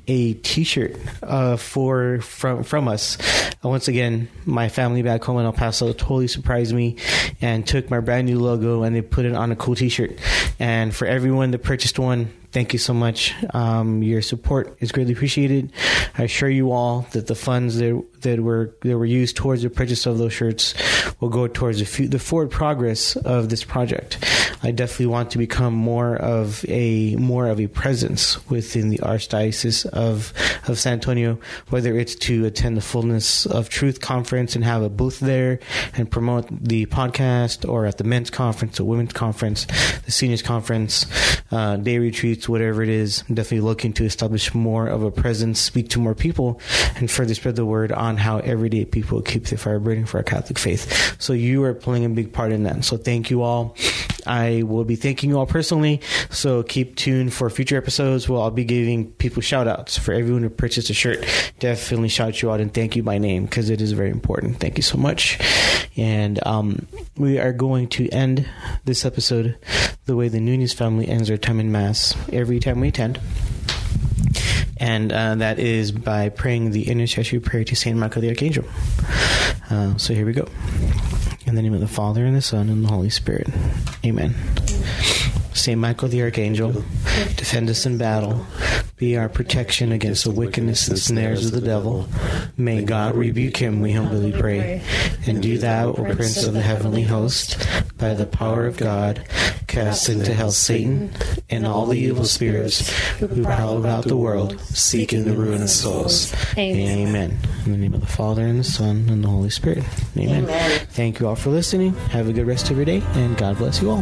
a T-shirt from us. Once again, my family back home in El Paso totally surprised me and took my brand new logo and they put it on a cool T-shirt. And for everyone that purchased one, thank you so much. Your support is greatly appreciated. I assure you all that the funds that were used towards the purchase of those shirts will go towards the forward progress of this project. I definitely want to become more of a presence within the Archdiocese of San Antonio, whether it's to attend the Fullness of Truth conference and have a booth there and promote the podcast, or at the men's conference, the women's conference, the seniors conference, day retreats, whatever it is. I'm definitely looking to establish more of a presence, speak to more people, and further spread the word on how everyday people keep the fire burning for our Catholic faith. So you are playing a big part in that. So thank you all. I will be thanking you all personally, so keep tuned for future episodes where I'll be giving people shout outs. For everyone who purchased a shirt, definitely shout you out and thank you by name, because it is very important. Thank you so much. And we are going to end this episode the way the Nunez family ends their time in Mass every time we attend. And that is by praying the intercessory prayer to Saint Michael the Archangel. So here we go. In the name of the Father, and the Son, and the Holy Spirit. Amen. Saint Michael the Archangel, defend us in battle. Be our protection against the wickedness and snares of the devil. May God rebuke him, we humbly pray. And do thou, O Prince of the heavenly host, by the power of God, cast into hell Satan and all the evil spirits who prowl about the world, seeking the ruin of souls. Amen. In the name of the Father, and the Son, and the Holy Spirit. Amen. Thank you all for listening. Have a good rest of your day, and God bless you all.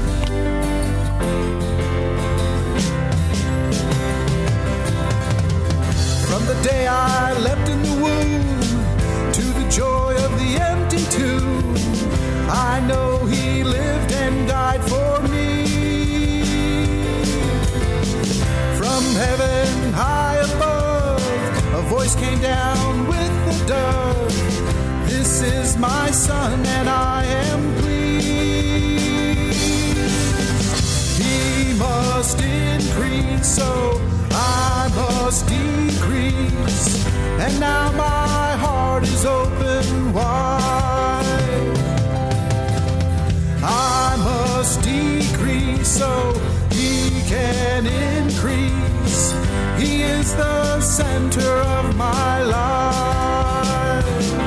From the day I leapt in the womb to the joy of the empty tomb, I know he lived and died for me. From heaven high above, a voice came down with a dove. This is my Son, and I am pleased. He must increase, so I must decrease. And now my heart is open wide. I must decrease so he can increase. He is the center of my life.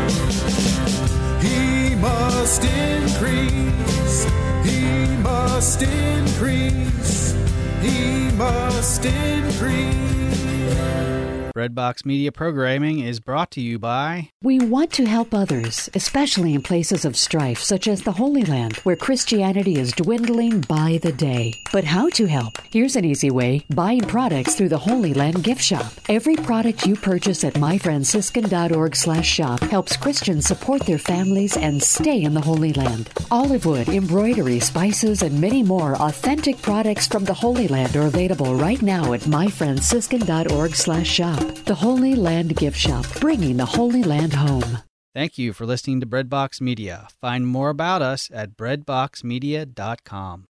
He must increase. He must increase. He must increase. Breadbox Media programming is brought to you by... We want to help others, especially in places of strife, such as the Holy Land, where Christianity is dwindling by the day. But how to help? Here's an easy way. Buying products through the Holy Land gift shop. Every product you purchase at myfranciscan.org/shop helps Christians support their families and stay in the Holy Land. Olive wood, embroidery, spices, and many more authentic products from the Holy Land are available right now at myfranciscan.org/shop. The Holy Land Gift Shop, bringing the Holy Land home. Thank you for listening to Breadbox Media. Find more about us at breadboxmedia.com.